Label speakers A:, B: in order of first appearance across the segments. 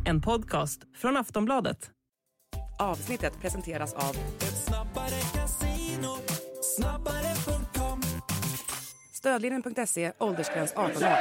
A: en podcast från Aftonbladet.
B: Avsnittet presenteras av
C: Ett snabbare casino, snabbare.com.
B: Stödlinjen.se, åldersgräns 18 år.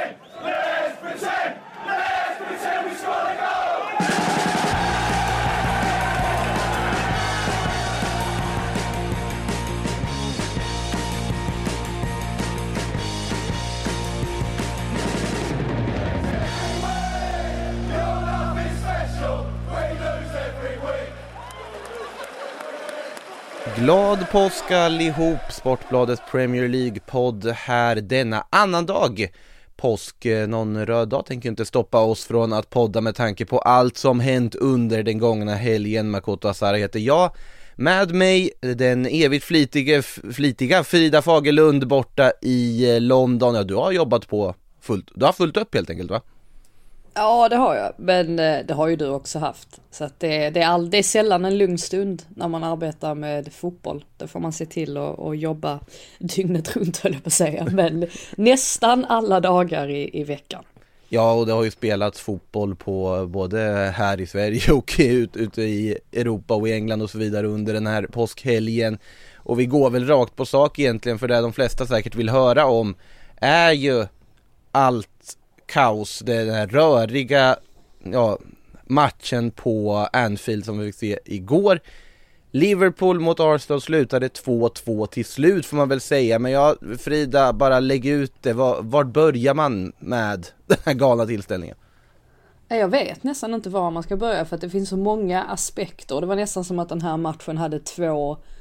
D: Glad påsk allihop, Sportbladets Premier League-podd här denna annan dag. Påsk, någon röd dag tänker inte stoppa oss från att podda med tanke på allt som hänt under den gångna helgen. Makoto Asara heter jag. Med mig den evigt flitiga Frida Fagerlund borta i London. Ja, du har jobbat på du har fullt upp helt enkelt, va?
E: Ja, det har jag, men det har ju du också haft. Så att det är sällan en lugn stund när man arbetar med fotboll. Då får man se till att jobba dygnet runt, höll jag på att säga. Men nästan alla dagar i veckan.
D: Ja, och det har ju spelats fotboll på både här i Sverige och ute i Europa och i England och så vidare under den här påskhelgen. Och vi går väl rakt på sak egentligen, för det de flesta säkert vill höra om är ju allt kaos, den här röriga matchen på Anfield som vi fick se igår. Liverpool mot Arsenal slutade 2-2 till slut, får man väl säga. Men Frida, bara lägg ut det. Var börjar man med den här galna tillställningen?
E: Jag vet nästan inte var man ska börja, för att det finns så många aspekter. Det var nästan som att den här matchen hade det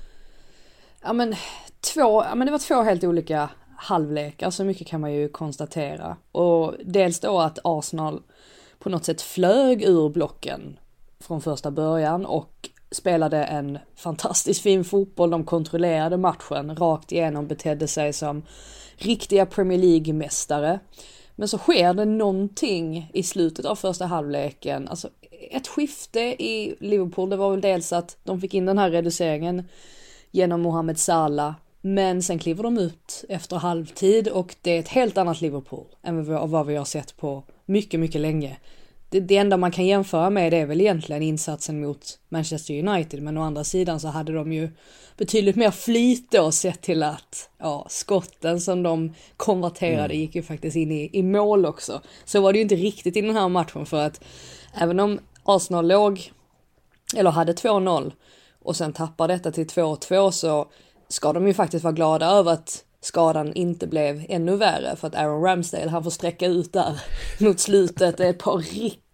E: var två helt olika halvlekar, så mycket kan man ju konstatera. Och dels då att Arsenal på något sätt flög ur blocken från första början och spelade en fantastiskt fin fotboll. De kontrollerade matchen rakt igenom, betedde sig som riktiga Premier League-mästare. Men så sker det någonting i slutet av första halvleken. Alltså ett skifte i Liverpool. Det var väl dels att de fick in den här reduceringen genom Mohamed Salah. Men sen kliver de ut efter halvtid och det är ett helt annat Liverpool än vad vi har sett på mycket, mycket länge. Det enda man kan jämföra med är väl egentligen insatsen mot Manchester United, men å andra sidan så hade de ju betydligt mer flit och sett till att skotten som de konverterade gick ju faktiskt in i mål också. Så var det ju inte riktigt i den här matchen, för att även om Arsenal hade 2-0 och sen tappar detta till 2-2, så ska de ju faktiskt vara glada över att skadan inte blev ännu värre, för att Aaron Ramsdale, han får sträcka ut där mot slutet. Det är ett par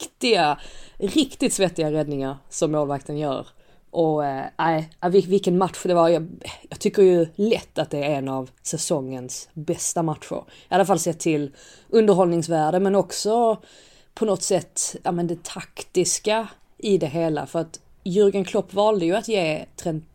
E: riktigt svettiga räddningar som målvakten gör. Och vilken match det var. Jag tycker ju lätt att det är en av säsongens bästa matcher. I alla fall sett till underhållningsvärde, men också på något sätt det taktiska i det hela. För att Jürgen Klopp valde ju att ge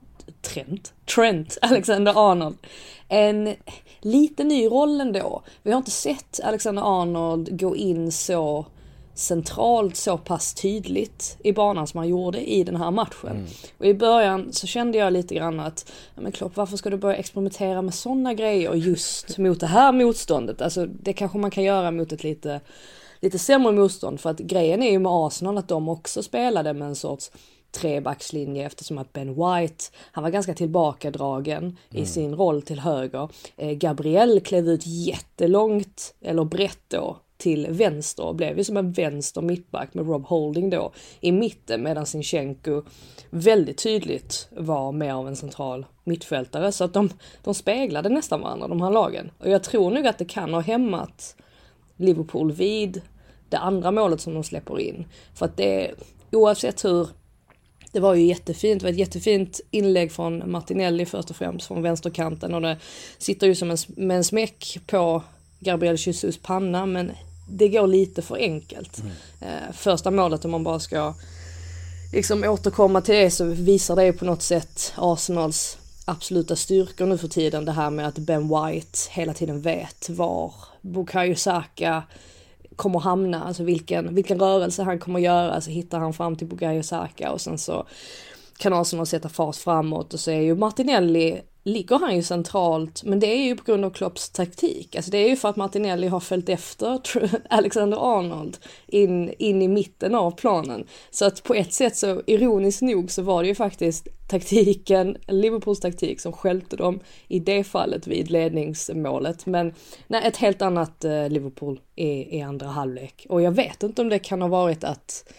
E: Trent Alexander-Arnold en lite ny roll ändå. Vi har inte sett Alexander-Arnold gå in så centralt, så pass tydligt i banan som han gjorde i den här matchen. Och i början så kände jag lite grann att Klopp, varför ska du börja experimentera med sådana grejer just mot det här motståndet? Alltså det kanske man kan göra mot ett lite sämre motstånd, för att grejen är ju med Arsenal att de också spelade med en sorts trebackslinje, eftersom att Ben White, han var ganska tillbakadragen i sin roll till höger. Gabriel klev ut jättelångt, eller brett då, till vänster och blev ju som en vänster mittback med Rob Holding då i mitten, medan Zinchenko väldigt tydligt var mer av en central mittfältare. Så att de speglade nästan varandra, de här lagen. Och jag tror nog att det kan ha hämmat Liverpool vid det andra målet som de släpper in. För att det, oavsett hur, det var ju jättefint. Det var ett jättefint inlägg från Martinelli först och främst från vänsterkanten, och det sitter ju som med en smäck på Gabriel Jesus panna, men det går lite för enkelt. Första målet, om man bara ska liksom återkomma till det, så visar det på något sätt Arsenals absoluta styrkor nu för tiden. Det här med att Ben White hela tiden vet var Bukayo Saka kommer hamna, alltså vilken rörelse han kommer göra, så hittar han fram till Bukayo Saka och sen så kan Arsenal sätta fart framåt, och så är ju Martinelli ligger han ju centralt, men det är ju på grund av Klopps taktik. Alltså det är ju för att Martinelli har följt efter Alexander-Arnold in i mitten av planen. Så att på ett sätt, så ironiskt nog, så var det ju faktiskt Liverpools taktik som stjälpte dem i det fallet vid ledningsmålet. Men nej, ett helt annat Liverpool i andra halvlek. Och jag vet inte om det kan ha varit att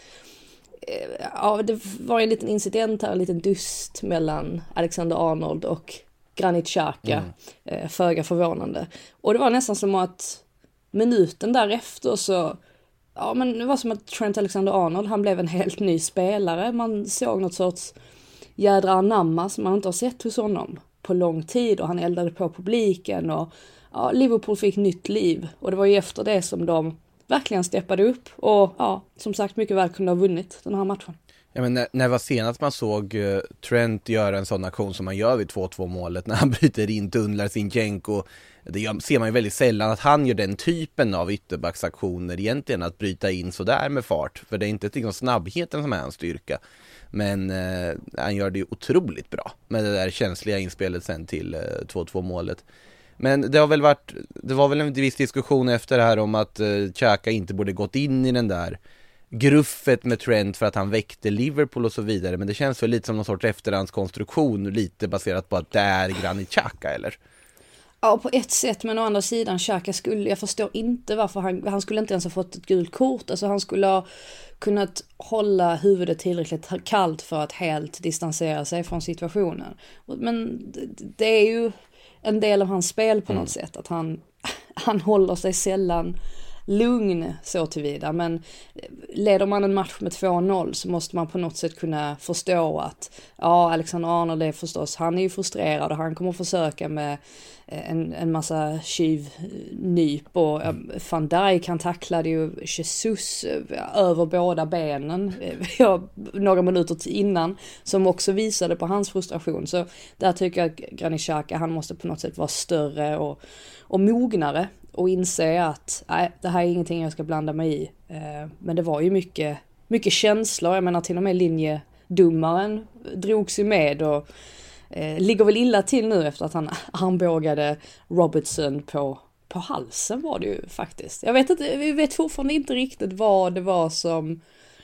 E: ja, det var en liten incident här, en liten dust mellan Alexander-Arnold och Granit Xhaka, föga förvånande. Och det var nästan som att minuten därefter så, ja men det var som att Trent Alexander-Arnold, han blev en helt ny spelare. Man såg något sorts jädra anamma som man inte har sett hos honom på lång tid, och han eldade på publiken, och ja, Liverpool fick nytt liv. Och det var ju efter det som de verkligen steppade upp och ja, som sagt mycket väl kunde ha vunnit den här matchen.
D: Ja, men när var senast man såg Trent göra en sån aktion som man gör vid 2-2 målet när han bryter in, tunnlar Zinchenko. Det ser man ju väldigt sällan att han gör den typen av ytterbacksaktioner egentligen, att bryta in så där med fart, för det är inte liksom snabbheten som är hans styrka. Men han gör det ju otroligt bra med det där känsliga inspelet sen till 2-2 målet. Men det var väl en viss diskussion efter det här om att Xhaka inte borde gått in i den där gruffet med Trent för att han väckte Liverpool och så vidare. Men det känns väl lite som någon sorts efterhandskonstruktion, lite baserat på att det är Granit Xhaka, eller?
E: Ja, på ett sätt, men å andra sidan, Xhaka jag förstår inte varför han skulle inte ens ha fått ett gult kort. Alltså han skulle ha kunnat hålla huvudet tillräckligt kallt för att helt distansera sig från situationen. Men det är ju en del av hans spel på något sätt, att han håller sig sällan lugn så tillvida, men leder man en match med 2-0 så måste man på något sätt kunna förstå att ja, Alexander-Arnold är förstås, han är ju frustrerad och han kommer försöka med en massa tjuvnyp, och Van Dijk, han tacklade ju Jesus över båda benen några minuter innan, som också visade på hans frustration. Så där tycker jag att Granit Xhaka, han måste på något sätt vara större och mognare och inse att nej, det här är ingenting jag ska blanda mig i. Men det var ju mycket känslor. Jag menar, till och med linjedomaren drogs ju med och ligger väl illa till nu efter att han armbågade Robertson på halsen, var det ju faktiskt. Jag vet inte, vi vet fortfarande inte riktigt vad det var som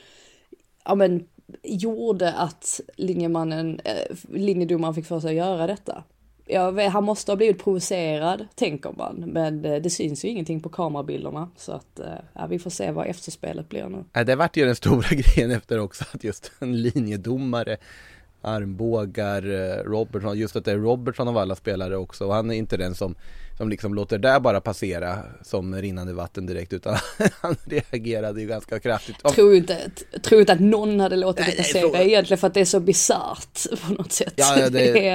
E: gjorde att linjedomaren fick för sig att göra detta. Han måste ha blivit provocerad, tänker man. Men det syns ju ingenting på kamerabilderna. Så att vi får se vad efterspelet blir nu.
D: Det vart ju den stora grejen efter också, att just en linjedomare armbågar Robertson. Just att det är Robertson av alla spelare också. Och han är inte den som liksom låter där bara passera som rinnande vatten direkt, utan han reagerade ju ganska kraftigt.
E: Tror inte att någon hade låtit det passera egentligen, för att det är så bizarrt på något sätt.
D: Ja,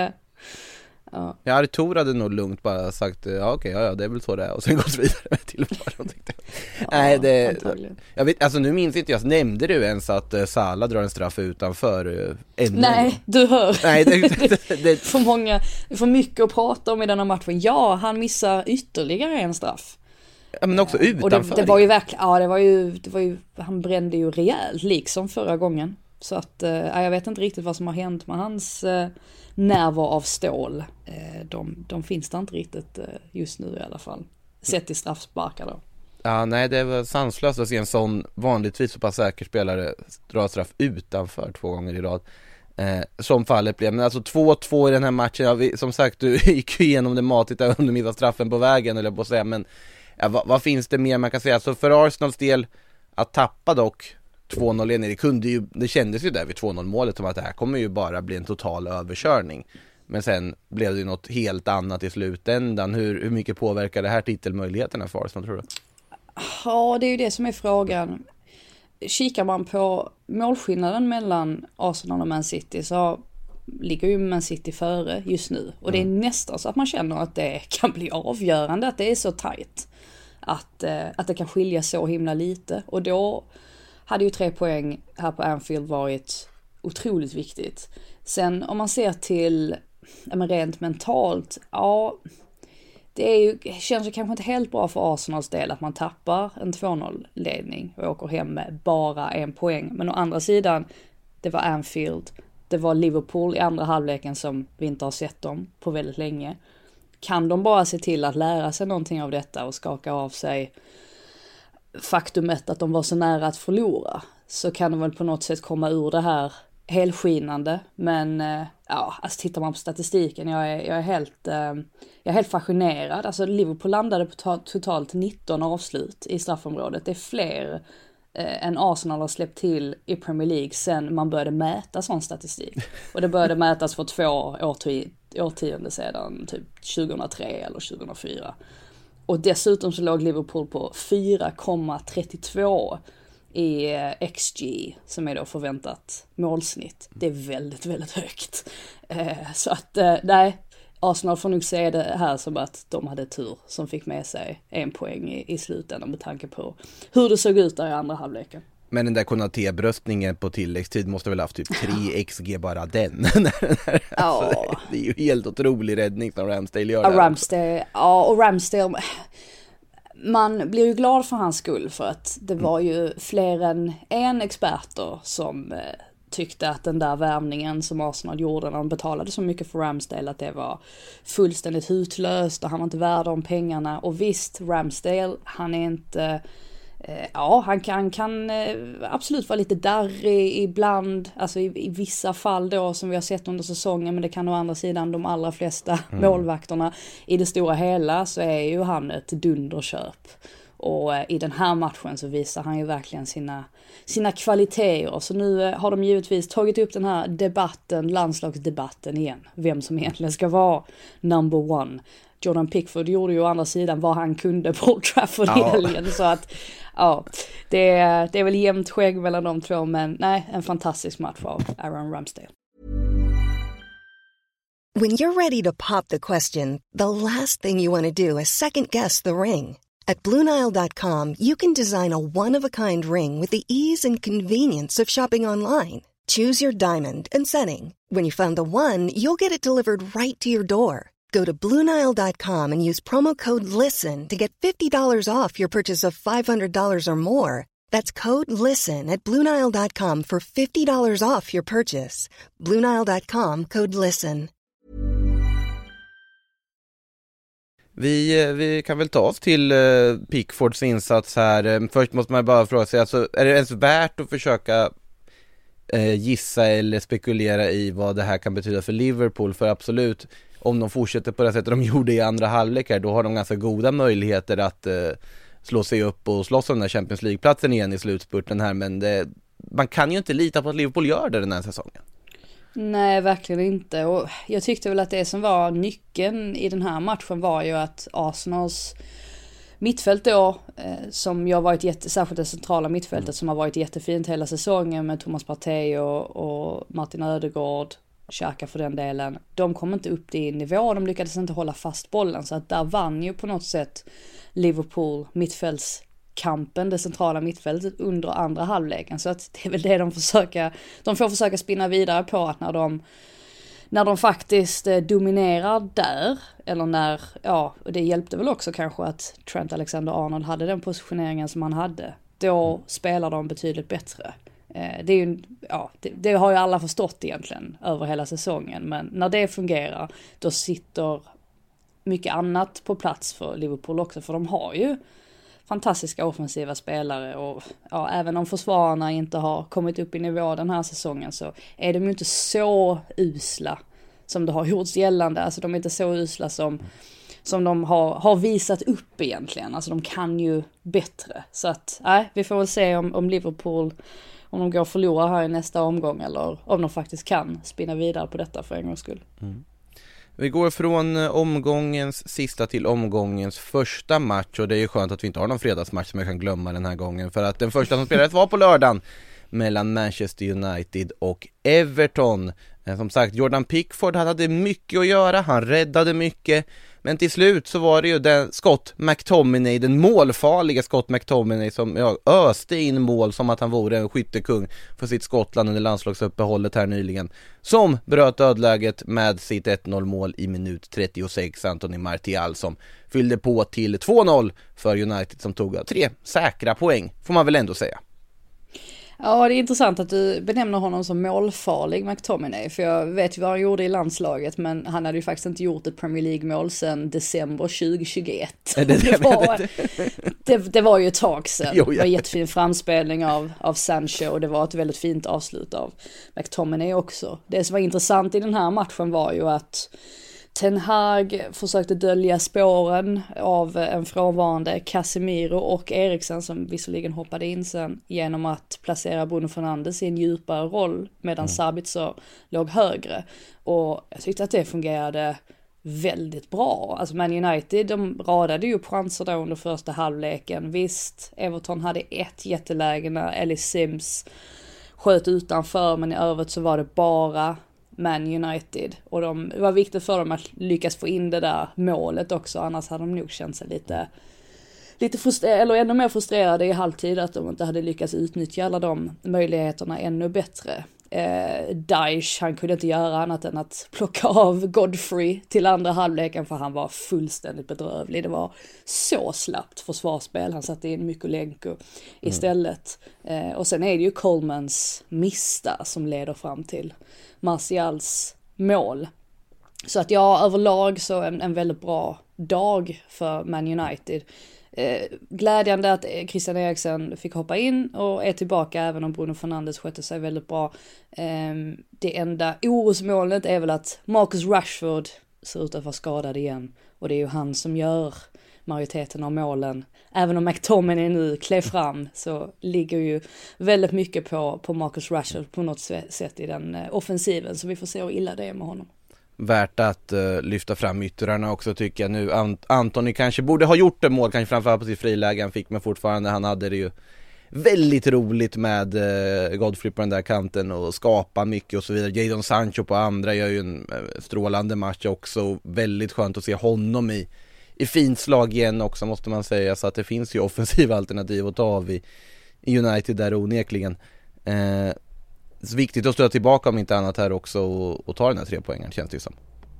E: Ja.
D: Jag Tor hade nog lugnt bara sagt det är väl så det är, och sen gått vidare till vad de tyckte. Nej, jag vet, alltså nu minns inte jag, nämnde du ens att Salah drar en straff utanför
E: Nej, du hör.
D: Nej, det
E: för mycket att prata om i denna matchen. Ja, han missar ytterligare en straff.
D: Ja, men också utanför.
E: Och det var ju verkligen, det var ju han brände ju rejält liksom förra gången. Så att jag vet inte riktigt vad som har hänt med hans nerver av stål. De finns där inte riktigt just nu i alla fall. Sett i straffsparkar då.
D: Ja, nej, det var sanslöst att se en sån vanligtvis så pass säker spelare dra straff utanför 2 gånger i rad. Som fallet blev. Men alltså 2-2 i den här matchen. Som sagt, du gick ju igenom det matigt där under missade straffen på vägen, eller på att säga. Men vad finns det mer man kan säga? Så för Arsenals del, att tappa dock 2-0 det kändes ju där vid 2-0 målet som att det här kommer ju bara bli en total överkörning. Men sen blev det ju något helt annat i slutändan. Hur mycket påverkar det här titelmöjligheterna för Arsenal, tror du?
E: Ja, det är ju det som är frågan. Kikar man på målskillnaden mellan Arsenal och Man City, så ligger ju Man City före just nu. Och det är nästan så att man känner att det kan bli avgörande, att det är så tajt. Att det kan skilja så himla lite. Och då hade ju 3 poäng här på Anfield varit otroligt viktigt. Sen om man ser till rent mentalt, det känns ju kanske inte helt bra för Arsenals del att man tappar en 2-0-ledning och åker hem med bara 1 poäng. Men å andra sidan, det var Anfield. det var Liverpool i andra halvleken som vi inte har sett dem på väldigt länge. Kan de bara se till att lära sig någonting av detta och skaka av sig faktumet att de var så nära att förlora, så kan de väl på något sätt komma ur det här helskinande. Men ja, alltså tittar man på statistiken, jag är helt fascinerad. Alltså Liverpool landade på totalt 19 avslut i straffområdet. Det är fler än Arsenal har släppt till i Premier League sen man började mäta sån statistik. Och det började mätas för 2 årtionden sedan, typ 2003 eller 2004. Och dessutom så låg Liverpool på 4,32 i XG, som är då förväntat målsnitt. Det är väldigt, väldigt högt. Så att nej, Arsenal får nog se det här som att de hade tur som fick med sig 1 poäng i slutändan med tanke på hur det såg ut där i andra halvleken.
D: Men den där Konaté-bröstningen på tilläggstid måste väl haft typ 3 XG bara den. Alltså, det är ju helt otrolig räddning som Ramsdale gör.
E: Och Ramsdale, man blir ju glad för hans skull, för att det var ju fler än en experter som tyckte att den där värvningen som Arsenal gjorde när de betalade så mycket för Ramsdale, att det var fullständigt hutlöst och han var inte värd de pengarna. Och visst, Ramsdale, han är inte... Ja, han kan absolut vara lite darrig ibland, alltså i vissa fall då som vi har sett under säsongen, men det kan å andra sidan de allra flesta målvakterna. I det stora hela så är ju han ett dunderköp. Och i den här matchen så visar han ju verkligen sina kvaliteter. Så nu har de givetvis tagit upp den här landslagsdebatten igen. Vem som egentligen ska vara number one. Jordan Pickford gjorde ju å andra sidan vad han kunde på Old Trafford i helgen. Så att ja, det är väl jämnt skägg mellan de två. Men nej, en fantastisk match av Aaron Ramsdale.
F: When you're ready to pop the question, the last thing you want to do is second guess the ring. At BlueNile.com, you can design a one-of-a-kind ring with the ease and convenience of shopping online. Choose your diamond and setting. When you find the one, you'll get it delivered right to your door. Go to BlueNile.com and use promo code LISTEN to get $50 off your purchase of $500 or more. That's code LISTEN at BlueNile.com for $50 off your purchase. BlueNile.com, code LISTEN.
D: Vi kan väl ta oss till Pickfords insats här. Först måste man bara fråga sig, alltså, är det ens värt att försöka gissa eller spekulera i vad det här kan betyda för Liverpool? För absolut, om de fortsätter på det sättet de gjorde i andra halvlek här, då har de ganska goda möjligheter att slå sig upp och slåss om den här Champions League-platsen igen i slutspurten här. Men man kan ju inte lita på att Liverpool gör det den här säsongen. Nej,
E: verkligen inte. Och jag tyckte väl att det som var nyckeln i den här matchen var ju att Arsenals mittfält då, som ju har varit särskilt det centrala mittfältet som har varit jättefint hela säsongen med Thomas Partey och Martin Ödegaard, Xhaka för den delen, de kom inte upp i nivå, de lyckades inte hålla fast bollen, så att där vann ju på något sätt Liverpool mittfältskampen, det centrala mittfältet under andra halvleken. Så att det är väl det de får försöka spinna vidare på, att när de faktiskt dominerar där, eller och det hjälpte väl också kanske att Trent Alexander-Arnold hade den positioneringen som han hade, då spelar de betydligt bättre. Det är ju, det har ju alla förstått egentligen över hela säsongen, men när det fungerar, då sitter mycket annat på plats för Liverpool också, för de har ju fantastiska offensiva spelare, och även om försvararna inte har kommit upp i nivå den här säsongen, så är de ju inte så usla som det har gjorts gällande. Alltså de är inte så usla som de har visat upp egentligen. Alltså de kan ju bättre. Så att vi får väl se om Liverpool, om de går och förlorar här i nästa omgång, eller om de faktiskt kan spinna vidare på detta för en gångs skull.
D: Vi går från omgångens sista till omgångens första match, och det är ju skönt att vi inte har någon fredagsmatch som jag kan glömma den här gången, för att den första som spelades var på lördagen mellan Manchester United och Everton. Som sagt, Jordan Pickford hade mycket att göra, han räddade mycket, men till slut så var det ju den Scott McTominay, den målfarliga Scott McTominay, som öste in mål som att han vore en skyttekung för sitt Skottland under landslagsuppehållet här nyligen, som bröt dödläget med sitt 1-0 mål i minut 36, Anthony Martial, som fyllde på till 2-0 för United, som tog 3 säkra poäng, får man väl ändå säga.
E: Ja, det är intressant att du benämner honom som målfarlig, McTominay, för jag vet ju vad han gjorde i landslaget, men han hade ju faktiskt inte gjort ett Premier League-mål sedan december 2021. Det var ju ett tag sedan. Det var en jättefin framspelning av Sancho, och det var ett väldigt fint avslut av McTominay också. Det som var intressant i den här matchen var ju att Ten Hag försökte dölja spåren av en frånvarande Casemiro och Eriksen, som visserligen hoppade in sen, genom att placera Bruno Fernandes i en djupare roll medan Sabitzer låg högre. Och jag tyckte att det fungerade väldigt bra. Alltså Man United, de radade ju chanser då under första halvleken. Visst, Everton hade ett jätteläge när Ellis Sims sköt utanför, men i övrigt så var det bara Man United, och det var viktigt för dem att lyckas få in det där målet också, annars hade de nog känt sig lite frustrerade, eller ännu mer frustrerade i halvtid, att de inte hade lyckats utnyttja alla de möjligheterna ännu bättre. Daesh, han kunde inte göra annat än att plocka av Godfrey till andra halvleken, för han var fullständigt bedrövlig. Det var så slappt försvarsspel, han satte in Mykolenko istället. Och sen är det ju Colemans mista som leder fram till Martials mål. Så att överlag så en väldigt bra dag för Man United. Glädjande att Christian Eriksen fick hoppa in och är tillbaka, även om Bruno Fernandes skötte sig väldigt bra. Det enda orosmolnet är väl att Marcus Rashford ser ut att vara skadad igen, och det är ju han som gör majoriteten av målen. Även om McTominay nu klev fram, så ligger ju väldigt mycket på Marcus Rashford på något sätt i den offensiven, så vi får se hur illa det är med honom.
D: Värt att lyfta fram yttrarna också, tycker jag nu. Antoni kanske borde ha gjort ett mål, kanske framförallt på sitt friläge han fick, men fortfarande, han hade det ju väldigt roligt med Godfrey på den där kanten och skapa mycket och så vidare. Jadon Sancho på andra gör ju en strålande match också. Väldigt skönt att se honom i fint slag igen också, måste man säga. Så att det finns ju offensiva alternativ att ta av i United där onekligen. Så viktigt att stå tillbaka om inte annat här också och ta den här 3 poängen, känns det som.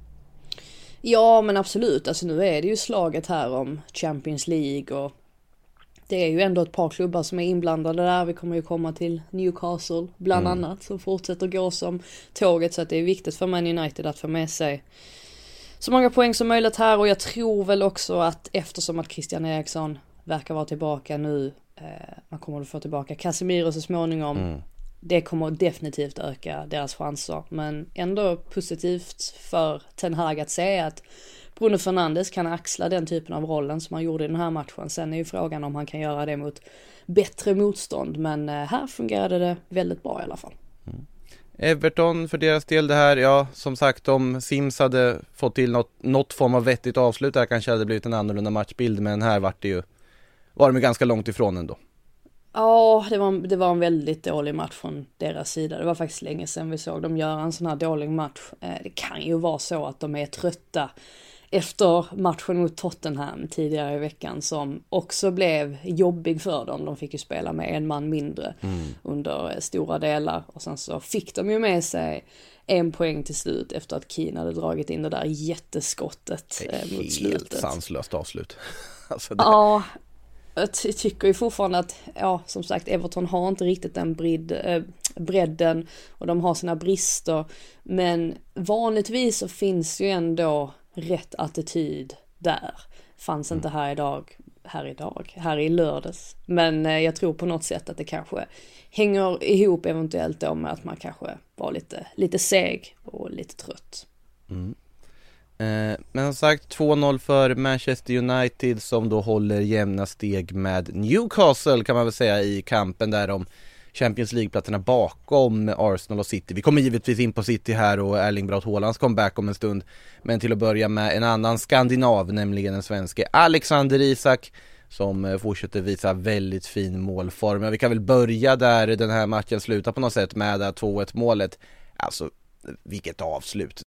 E: Ja, men absolut. Alltså nu är det ju slaget här om Champions League, och det är ju ändå ett par klubbar som är inblandade där. Vi kommer ju komma till Newcastle bland annat, som fortsätter gå som tåget, så att det är viktigt för Man United att få med sig så många poäng som möjligt här. Och jag tror väl också att eftersom att Christian Eriksen verkar vara tillbaka nu, man kommer att få tillbaka Casemiro så småningom. Det kommer definitivt öka deras chanser, men ändå positivt för Ten Hag att säga att Bruno Fernandes kan axla den typen av rollen som han gjorde i den här matchen. Sen är ju frågan om han kan göra det mot bättre motstånd, men här fungerade det väldigt bra i alla fall.
D: Everton för deras del det här, ja som sagt, om Sims hade fått till något form av vettigt avslut där kanske hade blivit en annorlunda matchbild, men här var de ganska långt ifrån ändå.
E: Ja, det var en väldigt dålig match från deras sida. Det var faktiskt länge sedan vi såg dem göra en sån här dålig match. Det kan ju vara så att de är trötta efter matchen mot Tottenham tidigare i veckan, som också blev jobbig för dem. De fick ju spela med en man mindre under stora delar, och sen så fick de ju med sig 1 poäng till slut efter att Keane hade dragit in det där jätteskottet mot slutet. Helt
D: sanslöst avslut. Alltså
E: det... Ja, jag tycker ju fortfarande att, ja, som sagt, Everton har inte riktigt den bredden, och de har sina brister, men vanligtvis så finns ju ändå rätt attityd där. Fanns inte här i lördags, men jag tror på något sätt att det kanske hänger ihop eventuellt då med att man kanske var lite seg och lite trött.
D: Men som sagt, 2-0 för Manchester United, som då håller jämna steg med Newcastle, kan man väl säga, i kampen där om Champions League-platserna bakom Arsenal och City. Vi kommer givetvis in på City här och Erling Braut Haalands comeback om en stund, men till att börja med en annan skandinav, nämligen den svenske Alexander Isak, som fortsätter visa väldigt fin målform. Vi kan väl börja där den här matchen slutar på något sätt med det 2-1 målet. Alltså, vilket avslut.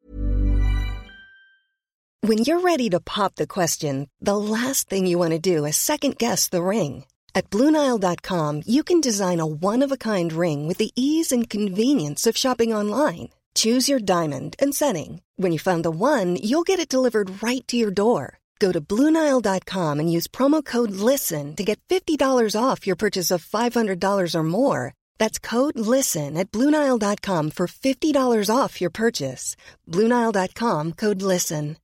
F: When you're ready to pop the question, the last thing you want to do is second guess the ring. At BlueNile.com, you can design a one-of-a-kind ring with the ease and convenience of shopping online. Choose your diamond and setting. When you find the one, you'll get it delivered right to your door. Go to BlueNile.com and use promo code LISTEN to get $50 off your purchase of $500 or more. That's code LISTEN at BlueNile.com for $50 off your purchase. BlueNile.com, code LISTEN.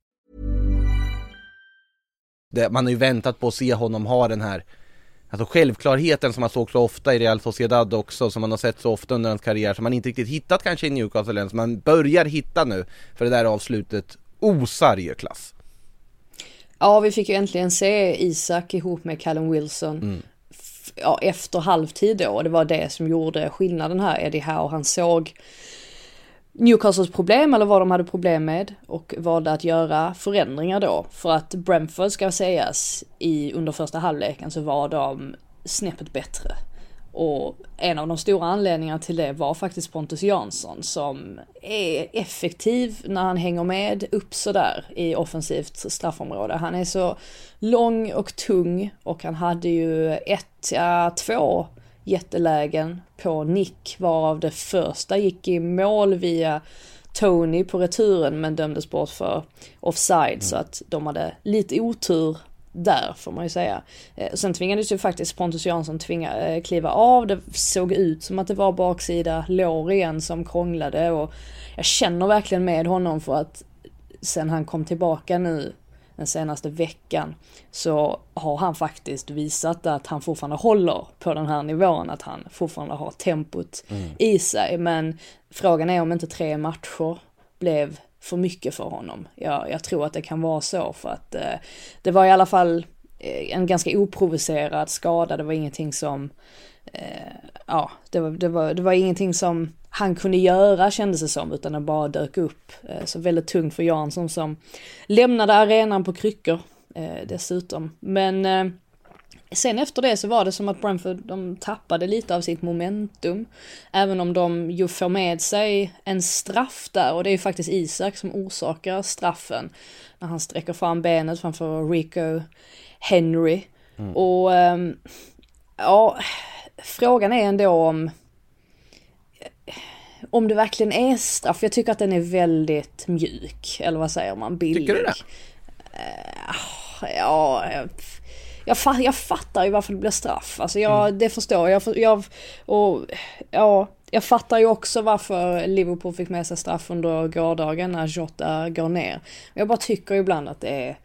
D: Man har ju väntat på att se honom ha den här självklarheten som man såg så ofta i Real Sociedad också, som man har sett så ofta under hans karriär, som man inte riktigt hittat kanske i Newcastle än, som man börjar hitta nu, för det där avslutet osar ju klass.
E: Ja, vi fick ju äntligen se Isak ihop med Callum Wilson efter halvtid då. Det var det som gjorde skillnaden här. Eddie Howe, han såg Newcastles problem, eller vad de hade problem med, och valde att göra förändringar då. För att Brentford, ska sägas, under första halvleken så var de snäppet bättre. Och en av de stora anledningarna till det var faktiskt Pontus Jansson, som är effektiv när han hänger med upp så där i offensivt straffområde. Han är så lång och tung, och han hade ju 2 jättelägen på nick, varav det första gick i mål via Tony på returen men dömdes bort för offside, så att de hade lite otur där, får man ju säga. Sen tvingades ju faktiskt Pontus Jansson kliva av. Det såg ut som att det var baksida lår igen som krånglade, och jag känner verkligen med honom, för att sen han kom tillbaka nu den senaste veckan så har han faktiskt visat att han fortfarande håller på den här nivån, att han fortfarande har tempot i sig. Men frågan är om inte 3 matcher blev för mycket för honom. Jag tror att det kan vara så, för att det var i alla fall en ganska oprovocerad skada. Det var ingenting som det var ingenting som han kunde göra, kändes det som, utan det bara dök upp. Så väldigt tungt för Jansson, som lämnade arenan på kryckor dessutom. Men sen efter det så var det som att Brentford, de tappade lite av sitt momentum, även om de ju får med sig en straff där, och det är ju faktiskt Isak som orsakar straffen när han sträcker fram benet framför Rico Henry. Och frågan är ändå om det verkligen är straff. Jag tycker att den är väldigt mjuk, eller vad säger man, billig.
D: Tycker du det?
E: Jag fattar ju varför det blir straff. Alltså det förstår jag fattar ju också varför Liverpool fick med sig straff under gårdagen när Jota går ner. Jag bara tycker ibland att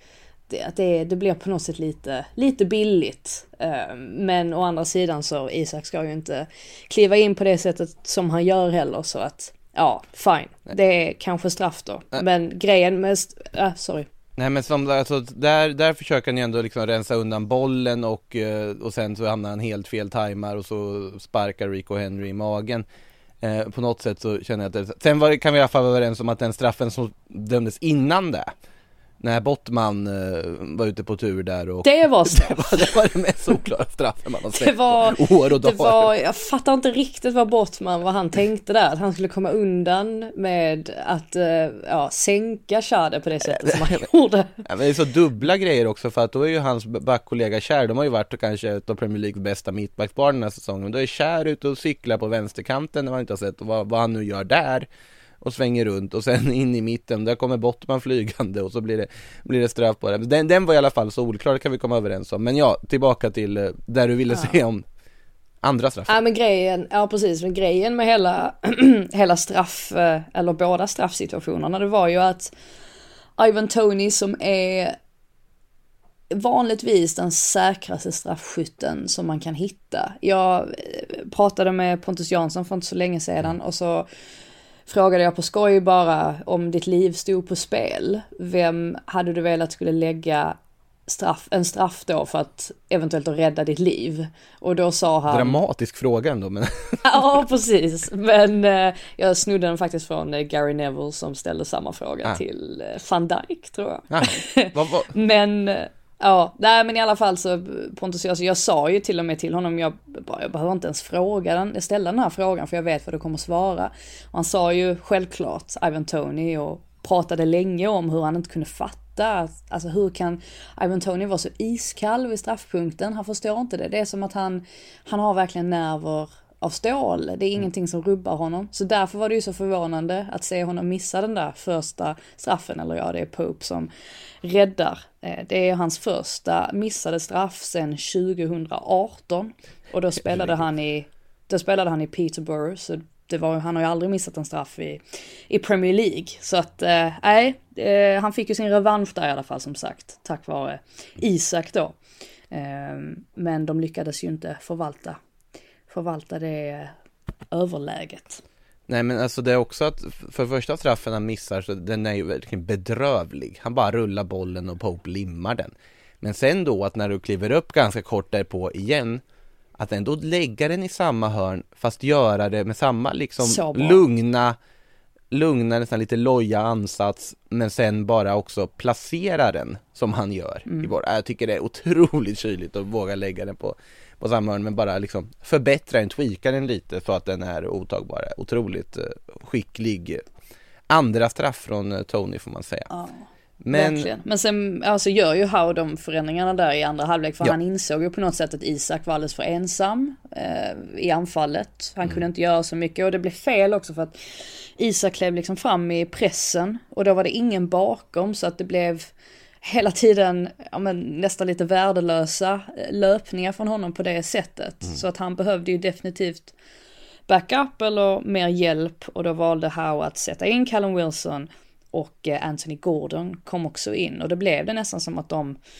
E: det blir på något sätt lite billigt. Men å andra sidan så Isak ska ju inte kliva in på det sättet som han gör heller, så att fine. Det är kanske straff då. Men grejen med
D: Nej, men där försöker han ju ändå liksom rensa undan bollen, och sen så hamnar han helt fel timar, och så sparkar Rico Henry i magen. På något sätt så känner jag att sen kan vi i alla fall vara överens om att den straffen som dömdes innan det, när Bottman var ute på tur där, och
E: det var straff.
D: det var det mest oklara straffen man har sett år och dagar.
E: Jag fattar inte riktigt vad han tänkte där, att han skulle komma undan med att sänka Schade på det sättet som han gjorde.
D: Ja, men det är så dubbla grejer också, för att då är ju hans backkollega Kjär, de har ju varit kanske ett av Premier Leagues bästa mittbackspar den här säsongen. Då är Kjär ute och cyklar på vänsterkanten när man inte har sett vad han nu gör där, och svänger runt, och sen in i mitten där kommer Bottman flygande, och så blir det straff på det. Den var i alla fall så oklar, det kan vi komma överens om. Men tillbaka till där du ville säga om andra straff.
E: Ja, men grejen med hela straff, eller båda straffsituationerna, det var ju att Ivan Toney, som är vanligtvis den säkraste straffskytten som man kan hitta. Jag pratade med Pontus Jansson för inte så länge sedan, och så frågade jag på skoj bara om ditt liv stod på spel. Vem hade du velat skulle lägga en straff då för att eventuellt rädda ditt liv? Och då sa han...
D: Dramatisk fråga ändå, men...
E: Ja, precis. Men jag snodde den faktiskt från Gary Neville, som ställde samma fråga till Van Dijk, tror jag. Men... men i alla fall så Pontus, jag sa ju till och med till honom, jag behöver inte ens ställa den här frågan, för jag vet vad du kommer svara. Och han sa ju självklart Ivan Toney, och pratade länge om hur han inte kunde fatta, alltså hur kan Ivan Toney vara så iskall vid straffpunkten? Han förstår inte det. Det är som att han har verkligen nerver av stål. Det är ingenting som rubbar honom. Så därför var det ju så förvånande att se honom missa den där första straffen. Eller det är Pope som räddar. Det är hans första missade straff sedan 2018. Och då spelade han i då spelade han i Peterborough, så han har ju aldrig missat en straff i Premier League. Så att, han fick ju sin revansch där i alla fall, som sagt, tack vare Isak då. Men de lyckades ju inte förvalta det överläget.
D: Nej, men alltså det är också att för första straffen han missar, så den är ju verkligen bedrövlig. Han bara rullar bollen och Pope limmar den. Men sen då att när du kliver upp ganska kort därpå igen, att ändå lägga den i samma hörn fast göra det med samma liksom lugna nästan lite loja ansats, men sen bara också placera den som han gör i boll. Jag tycker det är otroligt kyligt att våga lägga den på samma hörn, men bara liksom förbättra den, tweaka den lite så att den är otagbar. Otroligt skicklig andra straff från Tony, får man säga.
E: Ja. Men sen alltså, gör ju Howe de förändringarna där i andra halvlek, för han insåg ju på något sätt att Isak var alldeles för ensam i anfallet. Han kunde inte göra så mycket, och det blev fel också för att Isak klev liksom fram i pressen och då var det ingen bakom, så att det blev hela tiden nästan lite värdelösa löpningar från honom på det sättet. Så att han behövde ju definitivt backup eller mer hjälp, och då valde Howe att sätta in Callum Wilson, och Anthony Gordon kom också in, och det blev det nästan som att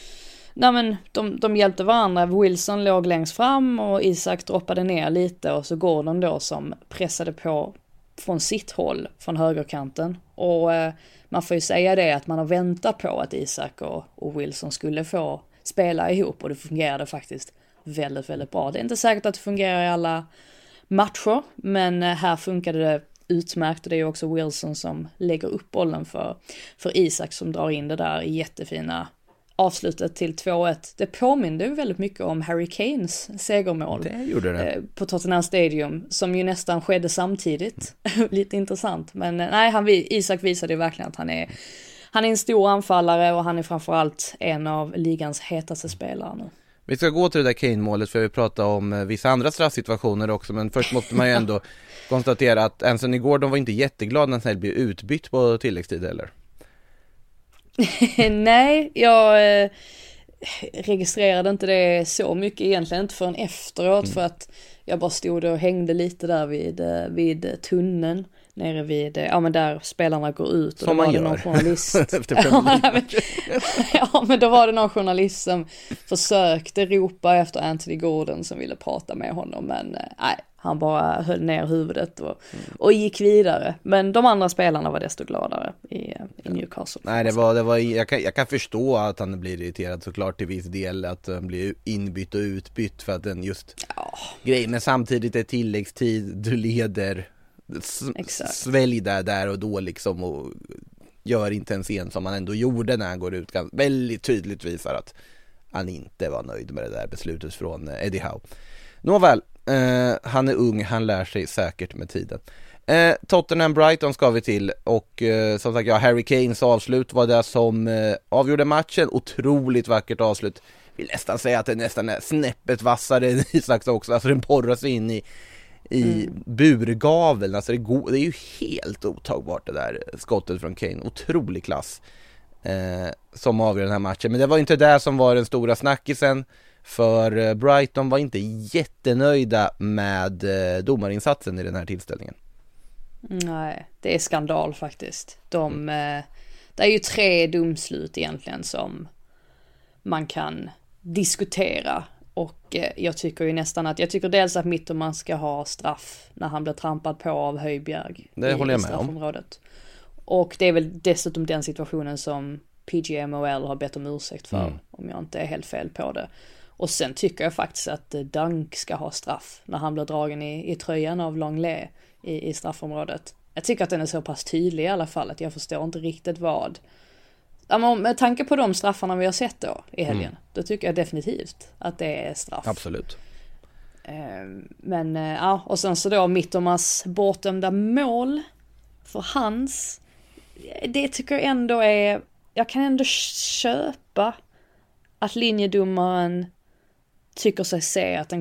E: de hjälpte varandra. Wilson låg längst fram och Isak droppade ner lite, och så Gordon då som pressade på från sitt håll, från högerkanten. Och man får ju säga det att man har väntat på att Isak och Wilson skulle få spela ihop, och det fungerade faktiskt väldigt, väldigt bra. Det är inte säkert att det fungerar i alla matcher, men här funkade det utmärkt, och det är ju också Wilson som lägger upp bollen för Isak, som drar in det där jättefina avslutet till 2-1. Det påminner ju väldigt mycket om Harry Kanes segermål. Det gjorde det. På Tottenham Stadium, som ju nästan skedde samtidigt. Lite intressant. Men nej, Isak visade ju verkligen att han är en stor anfallare, och han är framförallt en av ligans hetaste spelare nu. Vi
D: ska gå till det där Kane-målet, för vi pratar om vissa andra straffsituationer också, men först måste man ju ändå konstatera att Anthony Gordon var inte jätteglad när han blev utbytt på tilläggstid, eller?
E: Nej, jag registrerade inte det så mycket egentligen, inte förrän efteråt, för att jag bara stod och hängde lite där vid tunneln nere vid, men där spelarna går ut, och då var det någon journalist. Men då var det någon journalist som försökte ropa efter Anthony Gordon, som ville prata med honom, men nej, han bara höll ner huvudet och gick vidare. Men de andra spelarna var desto gladare i Newcastle. Nej,
D: det var jag kan förstå att han blir irriterad såklart till viss del, att han blir inbytt och utbytt för att den just grej, men samtidigt är tilläggstid, du leder, svälj där och då liksom, och gör inte en scen som han ändå gjorde när han går ut, väldigt tydligt visar att han inte var nöjd med det där beslutet från Eddie Howe. Nåväl, han är ung, han lär sig säkert med tiden. Tottenham Brighton ska vi till, och som sagt, Harry Kanes avslut var det som avgjorde matchen. Otroligt vackert avslut. Vill nästan säga att det nästan är snäppet vassare än Isaks också, alltså den borrar sig in i burgaveln, alltså det är ju helt otagbart det där skottet från Kane, otrolig klass som avgör den här matchen. Men det var inte det som var den stora snackisen, för Brighton var inte jättenöjda med domarinsatsen i den här tillställningen.
E: Nej, det är skandal faktiskt. Det är ju 3 domslut egentligen som man kan diskutera, och jag tycker ju nästan att, jag tycker dels att Mitterman ska ha straff när han blir trampad på av Höjbjerg. Det håller jag med om. Och det är väl dessutom den situationen som PGMOL har bett om ursäkt för, om jag inte är helt fel på det. Och sen tycker jag faktiskt att Dunk ska ha straff när han blir dragen i tröjan av Longley i straffområdet. Jag tycker att den är så pass tydlig i alla fall, att jag förstår inte riktigt vad. Med tanke på de straffarna vi har sett då i helgen, då tycker jag definitivt att det är straff.
D: Absolut.
E: Men och sen så då Mittermas bortdömda mål för hans, det tycker jag ändå är, jag kan ändå köpa att linjedomaren tycker sig se att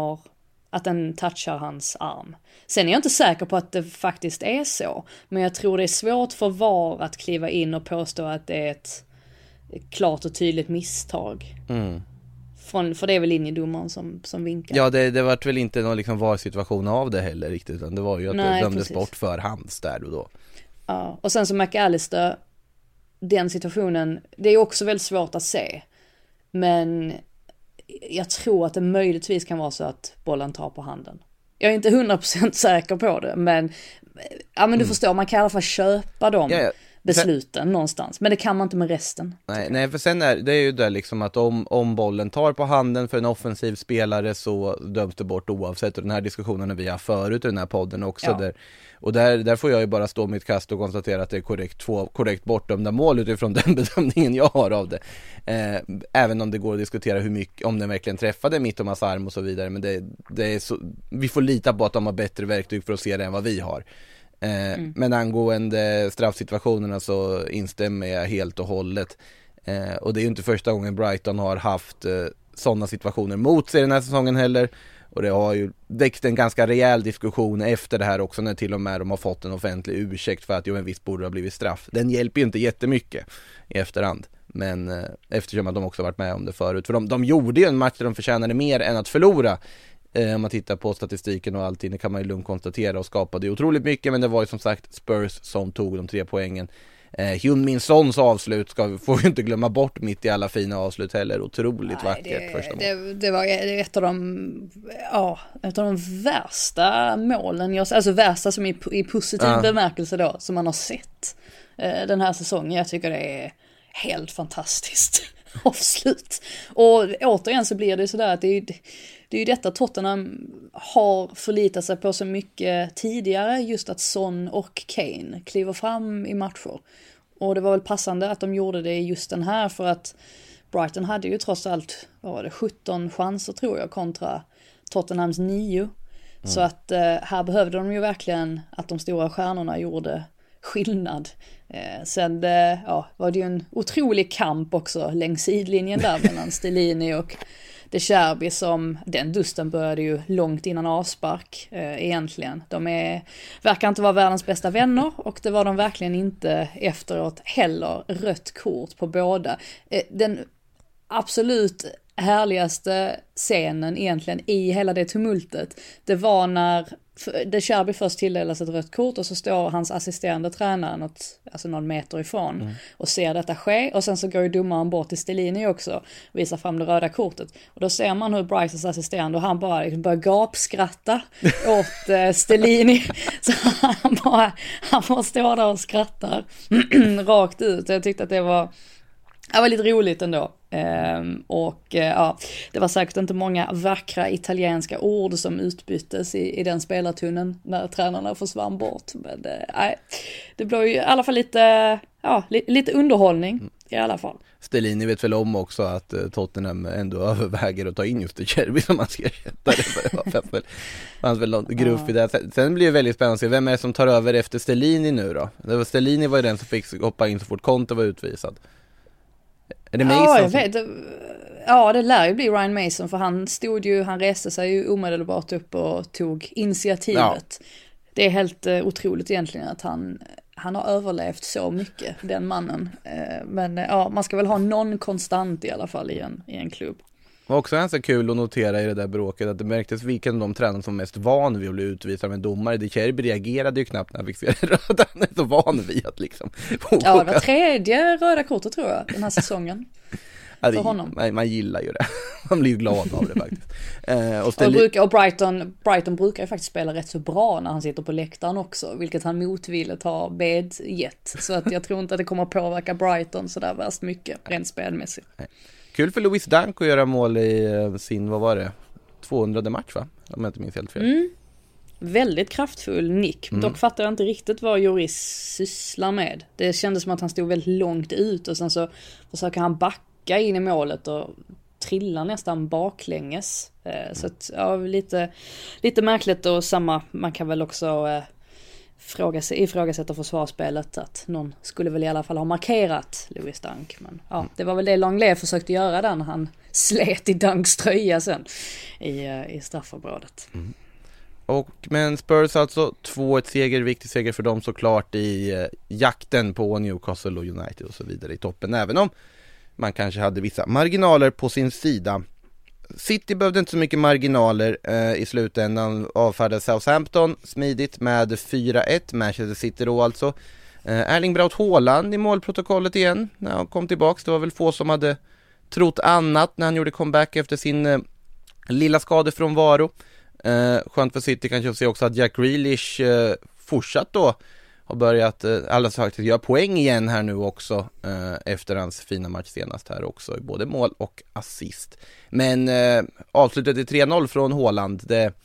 E: den touchar hans arm. Sen är jag inte säker på att det faktiskt är så, men jag tror det är svårt för VAR att kliva in och påstå att det är ett klart och tydligt misstag. för det är väl linjedomaren som vinkar.
D: Ja, det var väl inte någon liksom VAR-situation av det heller riktigt, utan det var ju att det dömdes bort för hands där och då.
E: Ja, och sen så McAllister, den situationen, det är också väldigt svårt att se. Men jag tror att det möjligtvis kan vara så att bollen tar på handen. Jag är inte 100% säker på det, men du förstår, man kan i alla fall köpa dem. Besluten någonstans, men det kan man inte med resten.
D: Nej, för sen är det är ju det liksom att om bollen tar på handen för en offensiv spelare så döms det bort oavsett, och den här diskussionen vi har förut i den här podden också, där får jag ju bara stå mitt kast och konstatera att det är korrekt bortdömda mål utifrån den bedömningen jag har av det. Även om det går att diskutera hur mycket, om den verkligen träffade Mittomas arm och så vidare, men det är så, vi får lita på att de har bättre verktyg för att se det än vad vi har. Men angående straffsituationerna så instämmer jag helt och hållet, och det är ju inte första gången Brighton har haft sådana situationer mot sig den här säsongen heller, och det har ju växt en ganska rejäl diskussion efter det här också, när till och med de har fått en offentlig ursäkt för att en viss borde ha blivit straff. Den hjälper ju inte jättemycket i efterhand, men eftersom att de också varit med om det förut, för de gjorde ju en match där de förtjänade mer än att förlora. Om man tittar på statistiken och allting, det kan man ju lugnt konstatera, och skapade otroligt mycket, men det var ju som sagt Spurs som tog de 3 poängen. Heung-min Sons avslut får vi inte glömma bort, mitt i alla fina avslut heller. Otroligt vackert första mål.
E: Det var ett av de värsta målen, alltså värsta som i positiv bemärkelse då, som man har sett den här säsongen. Jag tycker det är helt fantastiskt avslut. Och återigen så blir det sådär att det är ju detta Tottenham har förlitat sig på så mycket tidigare, just att Son och Kane kliver fram i matcher. Och det var väl passande att de gjorde det just den här, för att Brighton hade ju trots allt 17 chanser tror jag kontra Tottenhams 9. Så att här behövde de ju verkligen att de stora stjärnorna gjorde skillnad. Sen var det ju en otrolig kamp också längs sidlinjen där mellan Stellini och De Cherbi, som den dusten började ju långt innan avspark egentligen. De verkar inte vara världens bästa vänner, och det var de verkligen inte efteråt heller. Rött kort på båda. Den absolut härligaste scenen egentligen i hela det tumultet, det var när De Cherbi först tilldelas ett rött kort, och så står hans assisterande tränare någon meter ifrån och ser detta ske, och sen så går ju domaren bort till Stellini också och visar fram det röda kortet, och då ser man hur Brightons assisterande, och han bara liksom börjar gapskratta åt Stellini, så han bara står där och skrattar rakt ut. Jag tyckte att det var lite roligt ändå. Det var säkert inte många vackra italienska ord som utbyttes i den spelartunneln när tränarna försvann bort. Men det blev ju i alla fall lite underhållning i alla fall.
D: Stellini vet väl om också att Tottenham ändå överväger att ta in just De Cherbi som man ska ersätta det. Det fanns väl någon gruff i det. Sen blir det väldigt spännande att se vem är det som tar över efter Stellini nu då. Stellini var ju den som fick hoppa in så fort Conte var utvisad. Är det Mason?
E: Jag vet. Det lär ju bli Ryan Mason, för han reste sig ju omedelbart upp och tog initiativet. Ja. Det är helt otroligt egentligen att han har överlevt så mycket, den mannen. Men man ska väl ha någon konstant i alla fall i en klubb.
D: Det var också ganska kul att notera i det där bråket att det märktes vilken de tränare som mest van vid att bli utvisade med domare. De Cherbi reagerade ju knappt när han fick se det röda. Han är så van vid att liksom...
E: Ja, det var 3:e röda kortet tror jag den här säsongen. För honom.
D: Man gillar ju det. Man blir ju glad av det faktiskt.
E: Och Brighton brukar ju faktiskt spela rätt så bra när han sitter på läktaren också, vilket han motvilligt har bedgett. Så att jag tror inte att det kommer att påverka Brighton så där värst mycket rent spelmässigt.
D: Nej. Kul för Louis Dunk att göra mål i sin, 200:e match va? Om jag inte minns helt fel.
E: Väldigt kraftfull nick. Dock fattar jag inte riktigt vad Lloris sysslar med. Det kändes som att han stod väldigt långt ut, och sen så försöker han backa in i målet och trillar nästan baklänges. Så att, lite märkligt, och samma, man kan väl också ifrågasätta försvarsspelet, att någon skulle väl i alla fall ha markerat Louis Dunk, men det var väl det Longley försökte göra där när han slet i Dunks tröja sen i straffområdet.
D: Men Spurs alltså 2-1 seger, viktig seger för dem såklart i jakten på Newcastle och United och så vidare i toppen, även om man kanske hade vissa marginaler på sin sida. City behövde inte så mycket marginaler i slutändan, avfärdade Southampton smidigt med 4-1, Manchester City då alltså. Erling Braut Haaland i målprotokollet igen när han kom tillbaks. Det var väl få som hade trott annat när han gjorde comeback efter sin lilla skadefrånvaro. Skönt för City kanske att se också att Jack Grealish fortsatt då har börjat alla sagt göra poäng igen här nu också efter hans fina match senast här också i både mål och assist. Men avslutet i 3-0 från Haaland,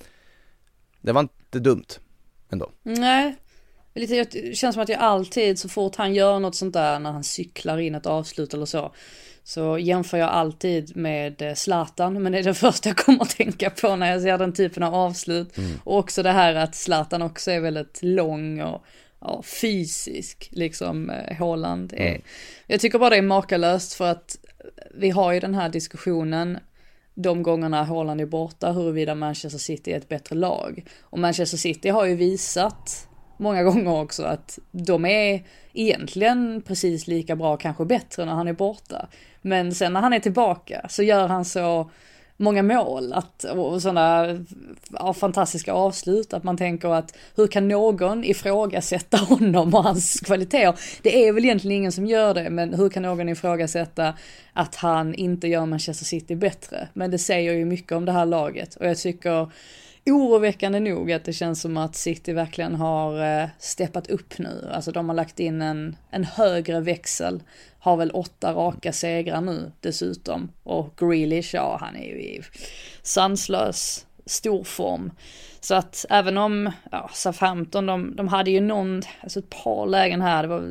D: det var inte dumt ändå.
E: Nej, det känns som att jag alltid så fort han gör något sånt där när han cyklar in ett avslut eller så jämför jag alltid med Zlatan, men det är det första jag kommer att tänka på när jag ser den typen av avslut. Och också det här att Zlatan också är väldigt lång och fysisk, liksom Haaland är. Jag tycker bara det är makalöst, för att vi har ju den här diskussionen de gångerna Haaland är borta huruvida Manchester City är ett bättre lag. Och Manchester City har ju visat många gånger också att de är egentligen precis lika bra, kanske bättre när han är borta. Men sen när han är tillbaka så gör han så många mål och sådana fantastiska avslut att man tänker att hur kan någon ifrågasätta honom och hans kvaliteter? Det är väl egentligen ingen som gör det, men hur kan någon ifrågasätta att han inte gör Manchester City bättre? Men det säger ju mycket om det här laget, och jag tycker oroväckande nog att det känns som att City verkligen har steppat upp nu. Alltså de har lagt in en högre växel, har väl 8 raka segrar nu dessutom. Och Grealish, han är ju i sanslös storform. Så att även om Southampton, de hade ju ett par lägen här. Det var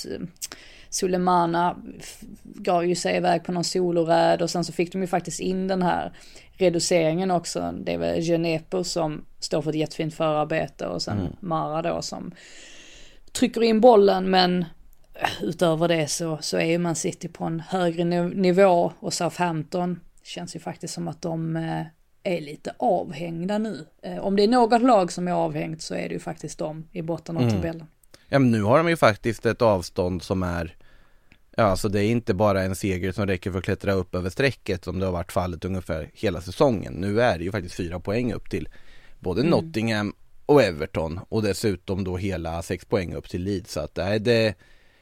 E: Sulemana gav ju sig iväg på någon soloräd, och sen så fick de ju faktiskt in den här reduceringen också. Det är väl Genepo som står för ett jättefint förarbete, och sen Mara då som trycker in bollen, men utöver det så är ju Man City på en högre nivå, och Southampton känns ju faktiskt som att de är lite avhängda nu. Om det är något lag som är avhängt så är det ju faktiskt de i botten av tabellen.
D: Ja, men nu har de ju faktiskt ett avstånd som är, alltså det är inte bara en seger som räcker för att klättra upp över strecket som det har varit fallet ungefär hela säsongen. Nu är det ju faktiskt 4 poäng upp till både Nottingham och Everton, och dessutom då hela 6 poäng upp till Leeds. Så att det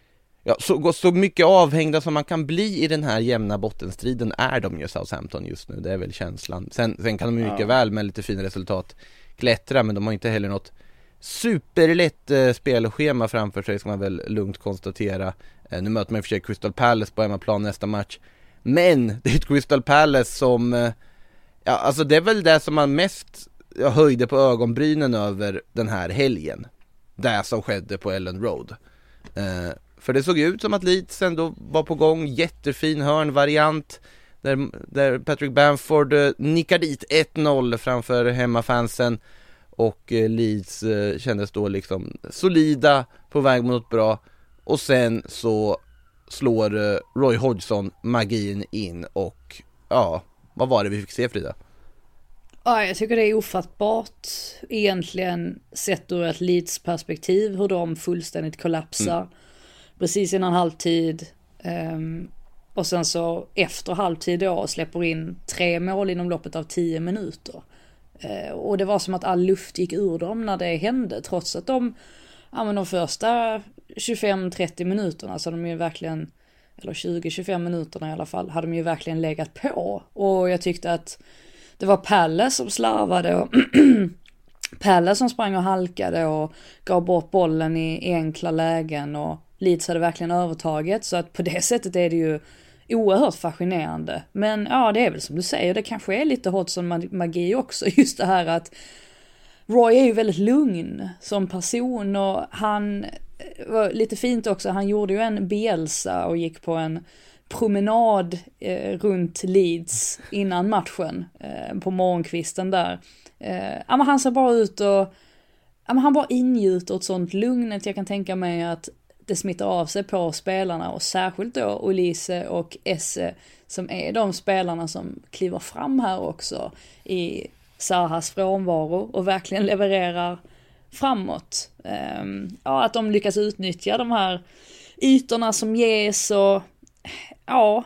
D: så mycket avhängda som man kan bli i den här jämna bottenstriden är de ju Southampton just nu. Det är väl känslan. Sen kan de mycket väl med lite fina resultat klättra, men de har inte heller något superlätt spelschema framför sig, ska man väl lugnt konstatera. Nu möter man i och för sig Crystal Palace på hemmaplan nästa match, men det är ett Crystal Palace som alltså det är väl det som man mest höjde på ögonbrynen över den här helgen, det som skedde på Ellen Road. För det såg ut som att Leeds ändå var på gång, jättefin hörnvariant där Patrick Bamford nickar dit 1-0 framför hemmafansen, och Leeds kändes då liksom solida på väg mot bra, och sen så slår Roy Hodgson magin in, och vad var det vi fick se, Frida?
E: Ja, jag tycker det är ofattbart egentligen sett ur ett Leeds perspektiv hur de fullständigt kollapsar precis innan halvtid, och sen så efter halvtid då släpper in 3 mål inom loppet av 10 minuter. Och det var som att all luft gick ur dem när det hände, trots att de första 25-30 minuterna så de ju verkligen, eller 20-25 minuterna i alla fall, hade de ju verkligen legat på. Och jag tyckte att det var Palace som slarvade och Palace som sprang och halkade och gav bort bollen i enkla lägen, och Leeds hade verkligen övertaget. Så att på det sättet är det ju oerhört fascinerande. Men det är väl som du säger, det kanske är lite Hodgson-magi också. Just det här att Roy är ju väldigt lugn som person, och han var lite fint också. Han gjorde ju en Bielsa och gick på en promenad runt Leeds innan matchen på morgonkvisten där. Men han ser bara ut och han bara ingjuter ett sånt lugnet. Jag kan tänka mig att det smittar av sig på spelarna, och särskilt då Olise och Esse som är de spelarna som kliver fram här också i Sahas frånvaro och verkligen levererar framåt. Att de lyckas utnyttja de här ytorna som ges, och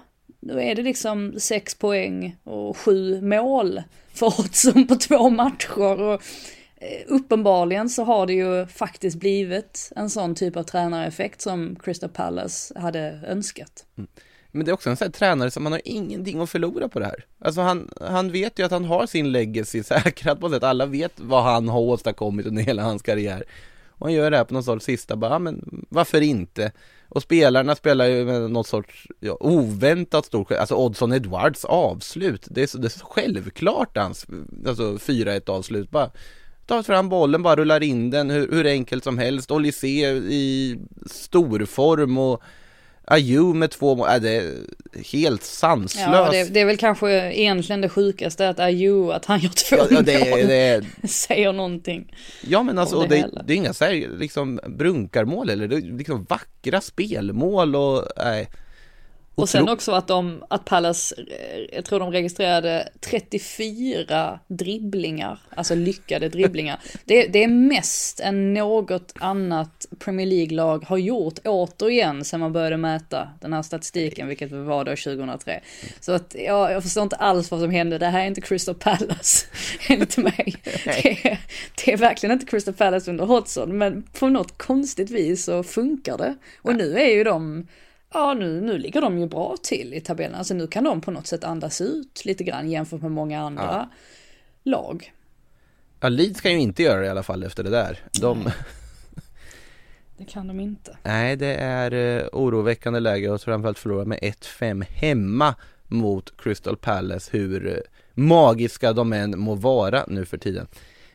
E: nu är det liksom 6 poäng och 7 mål för Hodgson på 2 matcher. Och uppenbarligen så har det ju faktiskt blivit en sån typ av tränareffekt som Crystal Palace hade önskat.
D: Men det är också en sån här tränare som man har ingenting att förlora på det här. Alltså han vet ju att han har sin legacy säkrad på sätt. Alla vet vad han har åstadkommit under hela hans karriär. Och han gör det här på någon sorts sista, bara, men varför inte? Och spelarna spelar ju med något sorts oväntat stort, alltså Oddson Edwards avslut. Det är så självklart alltså 4-1 avslut, bara tar fram bollen, bara rullar in den hur enkelt som helst. Olise i stor form och Ayew med 2 mål. Det är helt sanslöst.
E: Ja, det är väl kanske egentligen det sjukaste att Ayew, att han gjort 2 mål. Det säger någonting.
D: Ja, men alltså det är inga så här, liksom brunkarmål eller det är liksom vackra spelmål och
E: och sen också att Palace, jag tror de registrerade 34 dribblingar, alltså lyckade dribblingar. Det är mest än något annat Premier League-lag har gjort återigen sen man började mäta den här statistiken, vilket var då 2003. Så att jag förstår inte alls vad som hände. Det här är inte Crystal Palace enligt mig. Det är verkligen inte Crystal Palace under Hodgson, men på något konstigt vis så funkar det. Och nu är ju nu ligger de ju bra till i tabellen. Alltså nu kan de på något sätt andas ut lite grann jämfört med många andra lag.
D: Ja, Leeds kan ju inte göra det i alla fall efter det där.
E: Det kan de inte.
D: Nej, det är oroväckande läge och framförallt förlora med 1-5 hemma mot Crystal Palace, hur magiska de än må vara nu för tiden.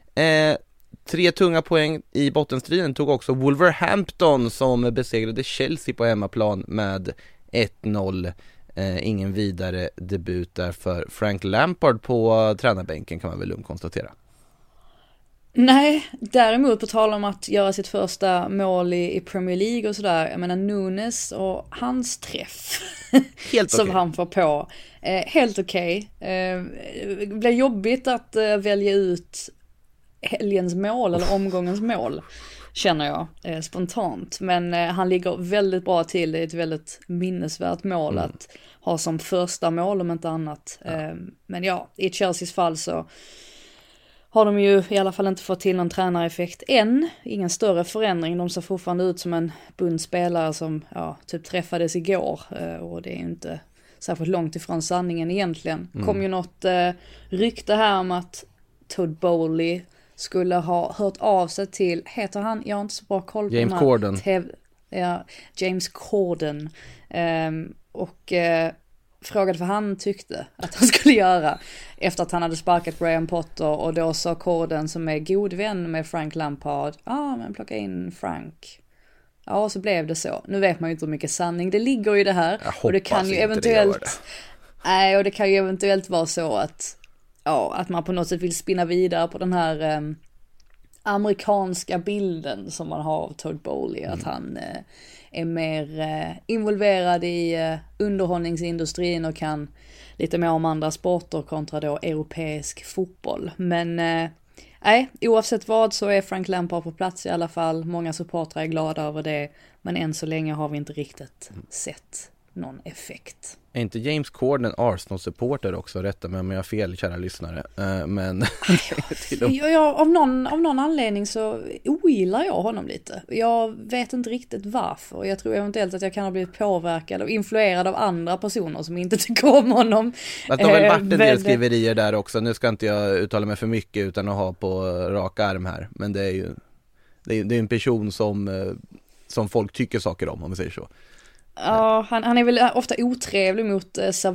D: 3 tunga poäng i bottenstriden tog också Wolverhampton som besegrade Chelsea på hemmaplan med 1-0. Ingen vidare debut där för Frank Lampard på tränarbänken, kan man väl lugnt konstatera.
E: Nej, däremot på tal om att göra sitt första mål i Premier League och sådär. Jag menar Nunes och hans träff
D: helt
E: som
D: okay.
E: Han får på. Helt okej. Det blir jobbigt att välja ut helgens mål eller omgångens mål, känner jag spontant. Men han ligger väldigt bra till. Det är ett väldigt minnesvärt mål att ha som första mål om inte annat. Men i Chelseas fall så har de ju i alla fall inte fått till någon tränareffekt än. Ingen större förändring. De ser fortfarande ut som en bunt spelare som typ träffades igår. Och det är ju inte särskilt långt ifrån sanningen egentligen. Kom ju något rykte här om att Todd Bowley skulle ha hört av sig till, heter han, jag har inte så bra koll på
D: James Corden.
E: James Corden. Och frågade vad han tyckte att han skulle göra efter att han hade sparkat Graham Potter, och då sa Corden, som är god vän med Frank Lampard, men plocka in Frank. Ja, så blev det så. Nu vet man ju inte hur mycket sanning det ligger i det här. Och det kan ju eventuellt och det kan ju eventuellt vara så att man på något sätt vill spinna vidare på den här amerikanska bilden som man har av Todd Bowley, att han är mer involverad i underhållningsindustrin och kan lite mer om andra sporter kontra då europeisk fotboll. Men oavsett vad så är Frank Lampard på plats i alla fall. Många supportrar är glada över det, men än så länge har vi inte riktigt sett någon effekt.
D: Är inte James Corden en Arsenal-supporter också? Rätta mig om jag har fel, kära lyssnare. Men
E: av någon anledning så ogillar jag honom lite. Jag vet inte riktigt varför. Jag tror eventuellt att jag kan ha blivit påverkad och influerad av andra personer som inte tycker om honom.
D: Att det har väl varit en del skriverier där också. Nu ska inte jag uttala mig för mycket utan att ha på rak arm här. Men det är ju det är en person som folk tycker saker om man säger så.
E: Ja, han är väl ofta otrevlig mot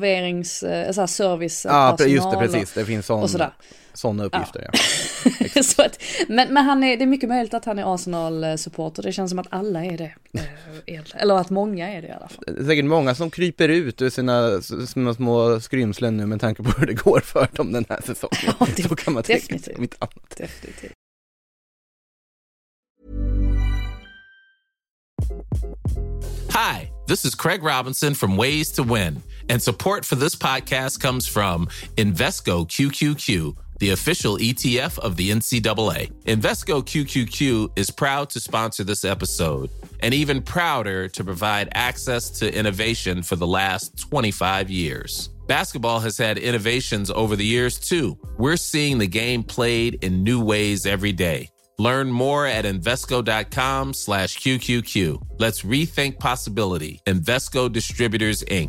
E: service.
D: Ja, just det, precis. Det finns sådana uppgifter. Ja.
E: Så att, men det är mycket möjligt att han är Arsenal-supporter. Det känns som att alla är det. Eller att många är det i alla fall.
D: Det är säkert många som kryper ut ur sina små skrymslen nu med tanke på hur det går för dem den här säsongen. Ja, så kan man tänka sig mitt annat.
E: Definitivt.
G: Hi, this is Craig Robinson from Ways to Win, and support for this podcast comes from Invesco QQQ, the official ETF of the NCAA. Invesco QQQ is proud to sponsor this episode and even prouder to provide access to innovation for the last 25 years. Basketball has had innovations over the years, too. We're seeing the game played in new ways every day. Learn more at Invesco.com/QQQ. Let's rethink possibility. Invesco Distributors, Inc.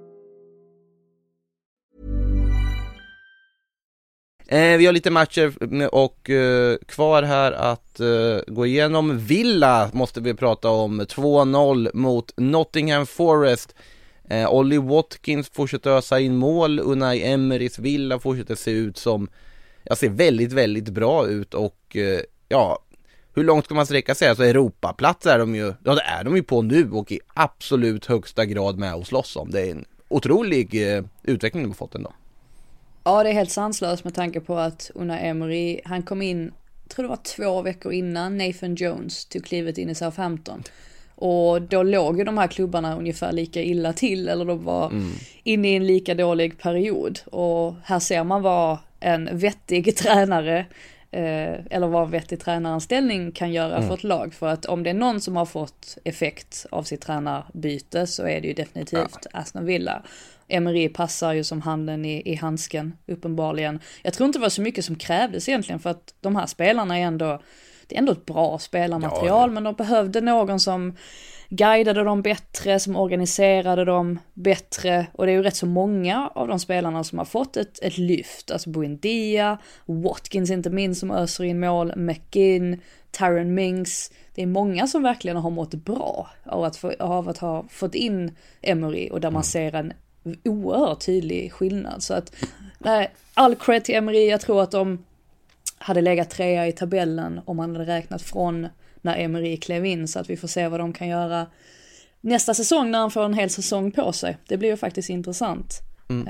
D: Vi har lite matcher och kvar här att gå igenom. Villa måste vi prata om. 2-0 mot Nottingham Forest. Ollie Watkins fortsätter ösa in mål. Unai Emerys Villa fortsätter se ut som, jag ser väldigt, väldigt bra ut. Och ja, hur långt ska man sträcka sig? Alltså Europaplats är de ju, ja det är de ju på nu och i absolut högsta grad med att slåss om. Det är en otrolig utveckling de har fått ändå.
E: Ja, det är helt sanslöst med tanke på att Unai Emery, han kom in, tror det var 2 veckor innan Nathan Jones tog klivet in i Southampton. Och då låg ju de här klubbarna ungefär lika illa till, eller de var inne i en lika dålig period. Och här ser man vad en vettig tränare, eller vad en vettig tränaranställning kan göra för ett lag. För att om det är någon som har fått effekt av sitt tränarbyte så är det ju definitivt Aston Villa. Emery passar ju som handen i handsken, uppenbarligen. Jag tror inte det var så mycket som krävdes egentligen, för att de här spelarna är ändå, det är ändå ett bra spelarmaterial, men de behövde någon som guidade dem bättre, som organiserade dem bättre, och det är ju rätt så många av de spelarna som har fått ett lyft, alltså Buendia, Watkins inte minst som öser in mål, McGinn, Tyrone Mings, det är många som verkligen har mått bra av att ha fått in Emery, och där man ser en oerhört tydlig skillnad. Så att all cred till Emery. Jag tror att de hade legat 3 i tabellen om man hade räknat från när Emery klev in, så att vi får se vad de kan göra nästa säsong när han får en hel säsong på sig. Det blir ju faktiskt intressant.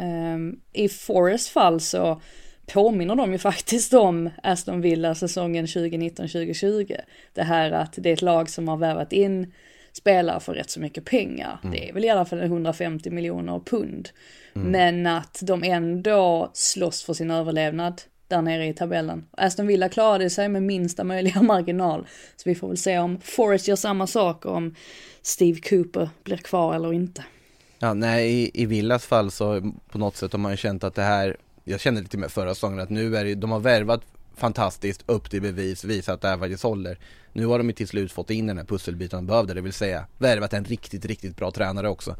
E: I Forest fall så påminner de ju faktiskt om Aston Villa säsongen 2019-2020. Det här att det är ett lag som har värvat in spelare för rätt så mycket pengar. Det är väl i alla fall 150 miljoner pund. Men att de ändå slåss för sin överlevnad där nere i tabellen. Aston Villa klarade sig med minsta möjliga marginal. Så vi får väl se om Forest gör samma sak, om Steve Cooper blir kvar eller inte. Ja,
D: nej, i Villas fall så på något sätt har man känt att det här, jag kände lite med förra säsongen att nu är det, de har värvat fantastiskt upp till bevis, visat att det här faktiskt håller. Nu har de ju till slut fått in den här pusselbiten de behövde, det vill säga värvat en riktigt, riktigt bra tränare också.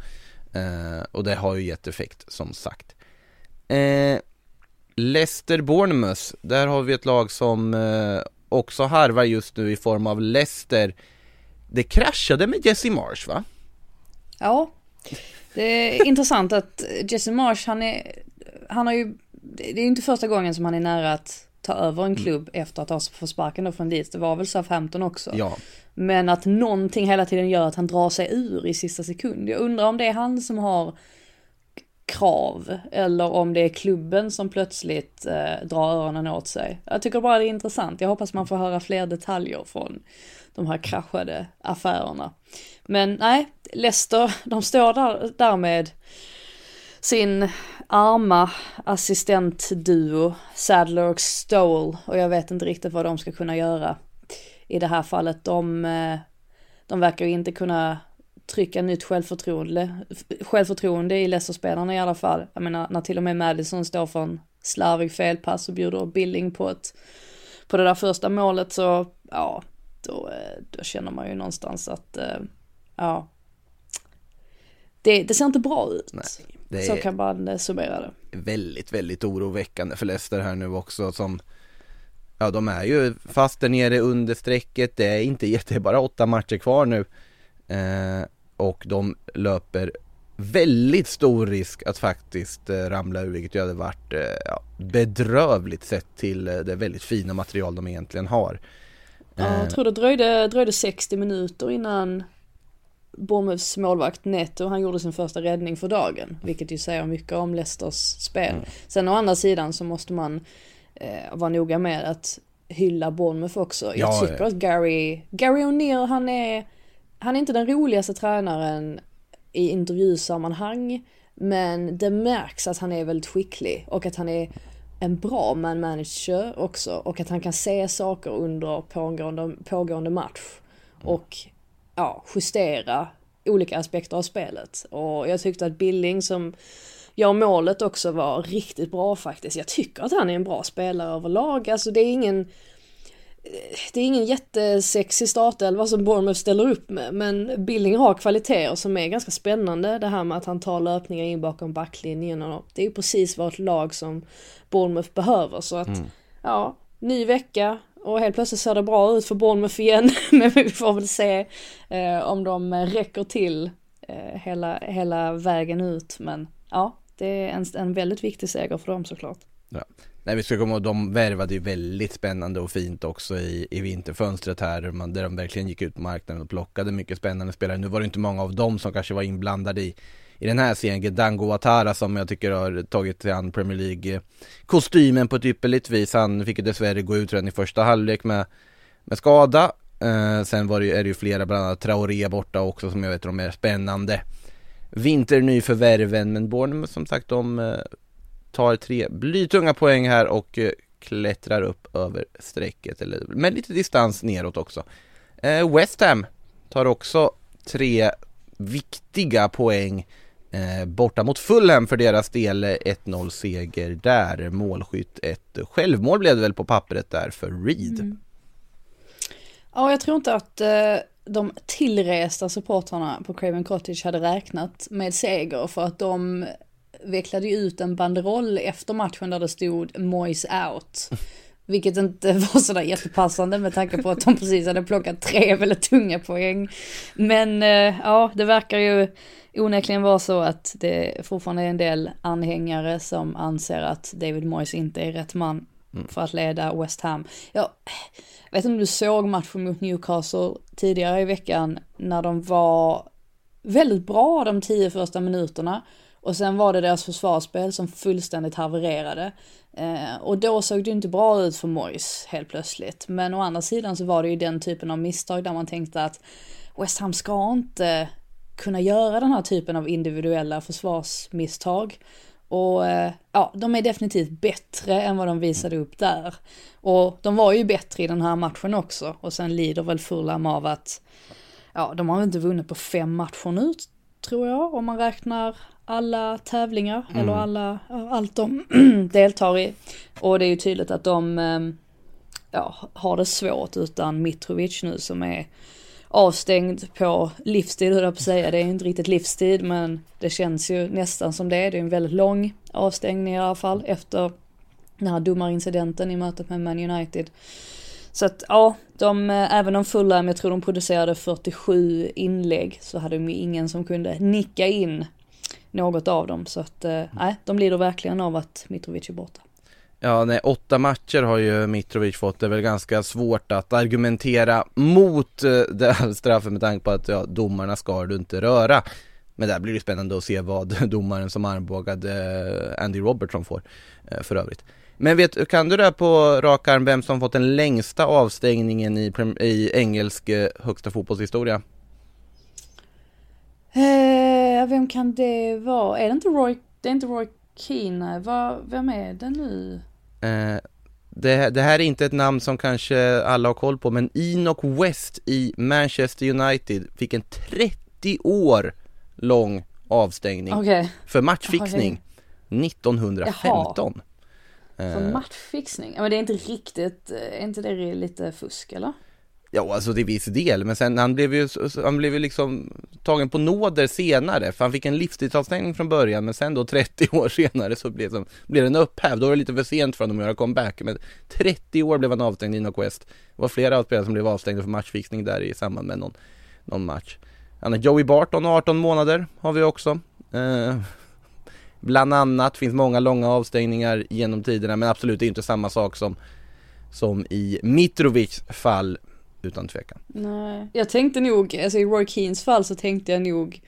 D: Och det har ju gett effekt, som sagt. Leicester Bournemouth, där har vi ett lag som också harvar just nu i form av Leicester. Det kraschade med Jesse Marsch, va?
E: Ja, det är intressant att Jesse Marsch, han har ju, det är ju inte första gången som han är nära att ta över en klubb efter att ha fått sparken då från dit. Det var väl Southampton också.
D: Ja.
E: Men att någonting hela tiden gör att han drar sig ur i sista sekund. Jag undrar om det är han som har krav, eller om det är klubben som plötsligt drar öronen åt sig. Jag tycker bara det är intressant. Jag hoppas man får höra fler detaljer från de här kraschade affärerna. Men nej, Leicester, de står där med sin arma assistentduo Sadler och Stowell, och jag vet inte riktigt vad de ska kunna göra i det här fallet. De verkar ju inte kunna trycka nytt självförtroende i Leicester-spelarna i alla fall. Jag menar, när till och med Madison står för en slarvig felpass och bjuder Billing på det där första målet, så ja, då känner man ju någonstans att ja, det ser inte bra ut. Nej, så kan man summera det.
D: Väldigt, väldigt oroväckande för Leicester här nu också, som ja, de är ju fast där nere under strecket. Det är inte bara 8 matcher kvar nu. Och de löper väldigt stor risk att faktiskt ramla ur, vilket ju hade varit bedrövligt sett till det väldigt fina material de egentligen har.
E: Ja, jag tror det dröjde 60 minuter innan Bournemouths målvakt Neto, han gjorde sin första räddning för dagen, vilket ju säger mycket om Leicesters spel. Sen å andra sidan så måste man vara noga med att hylla Bournemouth också. Jag tycker att Gary O'Neill, han är inte den roligaste tränaren i intervjusammanhang, men det märks att han är väldigt skicklig och att han är en bra man manager också, och att han kan se saker under pågående match och justera olika aspekter av spelet. Och jag tyckte att Billing, som gör målet, också var riktigt bra faktiskt. Jag tycker att han är en bra spelare överlag. Alltså det är ingen jättesexig startelva som Bournemouth ställer upp med, men Billing har kvaliteter som är ganska spännande. Det här med att han tar löpningar in bakom backlinjen, och det är ju precis vad ett lag som Bournemouth behöver. Så att ny vecka och helt plötsligt ser det bra ut för Bournemouth igen. Men vi får väl se om de räcker till hela vägen ut. Men ja, det är en väldigt viktig seger för dem såklart.
D: Ja. Nej, vi ska komma ihåg, de värvade ju väldigt spännande och fint också i vinterfönstret här, där de verkligen gick ut på marknaden och plockade mycket spännande spelare. Nu var det inte många av dem som kanske var inblandade i den här serien. Dango Ouattara, som jag tycker har tagit sig an Premier League-kostymen på ett ypperligt vis. Han fick ju dessvärre gå ut redan i första halvlek med skada. Sen är det ju flera, bland annat Traoré borta också, som jag vet de är spännande vinternyförvärven. Men Bournemouth, som sagt, de tar 3 blytunga poäng här och klättrar upp över strecket, eller med lite distans neråt också. West Ham tar också 3 viktiga poäng borta mot Fulham för deras del. 1-0 seger där, målskytt, ett självmål blev det väl på pappret där för Reed.
E: Ja, jag tror inte att de tillresta supportrarna på Craven Cottage hade räknat med seger, för att de vecklade ut en banderoll efter matchen där det stod Moyes out. Vilket inte var sådär jättepassande med tanke på att de precis hade plockat 3 väldigt tunga poäng. Men det verkar ju onekligen vara så att det fortfarande är en del anhängare som anser att David Moyes inte är rätt man för att leda West Ham. Jag vet inte om du såg matchen mot Newcastle tidigare i veckan, när de var väldigt bra de 10 första minuterna. Och sen var det deras försvarsspel som fullständigt havererade. Och då såg det inte bra ut för Moyes helt plötsligt. Men å andra sidan så var det ju den typen av misstag där man tänkte att West Ham ska inte kunna göra den här typen av individuella försvarsmisstag. Och de är definitivt bättre än vad de visade upp där. Och de var ju bättre i den här matchen också. Och sen lider väl Fulham av att de har inte vunnit på 5 matcher nu, tror jag, om man räknar alla tävlingar eller allt de deltar i. Och det är ju tydligt att de har det svårt utan Mitrovic nu, som är avstängd på livstid, höll jag på att säga. Det är inte riktigt livstid, men det känns ju nästan som det är. Det är en väldigt lång avstängning i alla fall efter den här domarincidenten i mötet med Man United. Så att även om Fulham, jag tror de producerade 47 inlägg, så hade de ju ingen som kunde nicka in något av dem. Så att de lider verkligen av att Mitrovic är borta.
D: Ja, 8 matcher har ju Mitrovic fått. Det är väl ganska svårt att argumentera mot det här straffet med tanke på att domarna ska du inte röra. Men där blir det spännande att se vad domaren som armbågade Andy Robertson får för övrigt. Men kan du där på rak arm vem som fått den längsta avstängningen i engelsk högsta fotbollshistoria?
E: Vem kan det vara? Är det inte Roy? Det är inte Roy Keane. Vem är det nu?
D: Det här är inte ett namn som kanske alla har koll på, men Enoch West i Manchester United fick en 30 år lång avstängning för matchfixning 1915.
E: För matchfixning? Men det är inte riktigt, är inte det lite fusk, eller?
D: Ja, alltså det är viss del, men sen han blev ju liksom tagen på nåder senare, för han fick en livstidsavstängning från början, men sen då 30 år senare så blev den upphävd. Då var det lite för sent för honom att göra comeback, men 30 år blev han avstängd i West. Det var flera spelare som blev avstängda för matchfixning där i samband med någon match. Joey Barton, 18 månader har vi också. Bland annat finns många långa avstängningar genom tiderna, men absolut inte samma sak som i Mitrovics fall, utan tvekan.
E: Nej, jag tänkte nog, alltså i Roy Keanes fall så tänkte jag nog,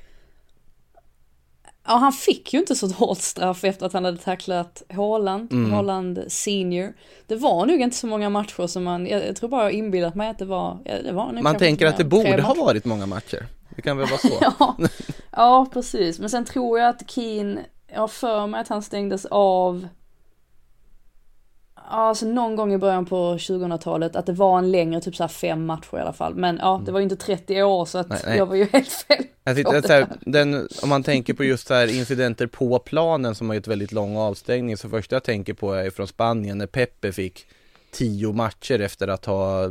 E: han fick ju inte så hårt straff efter att han hade tacklat Haaland senior. Det var nog inte så många matcher som jag tror bara jag inbillat mig att det var
D: man tänker att det borde ha varit många matcher. Det kan väl vara så.
E: ja, precis. Men sen tror jag att Keane, jag för mig att han stängdes av alltså någon gång i början på 2000-talet att det var en längre, typ så här 5 matcher i alla fall. Men ja, det var ju inte 30 år så att
D: Nej.
E: jag var ju helt fel.
D: Jag tyckte, så här, om man tänker på just så här incidenter på planen som har ett väldigt lång avstängning, så första jag tänker på är från Spanien när Pepe fick 10 matcher efter att ha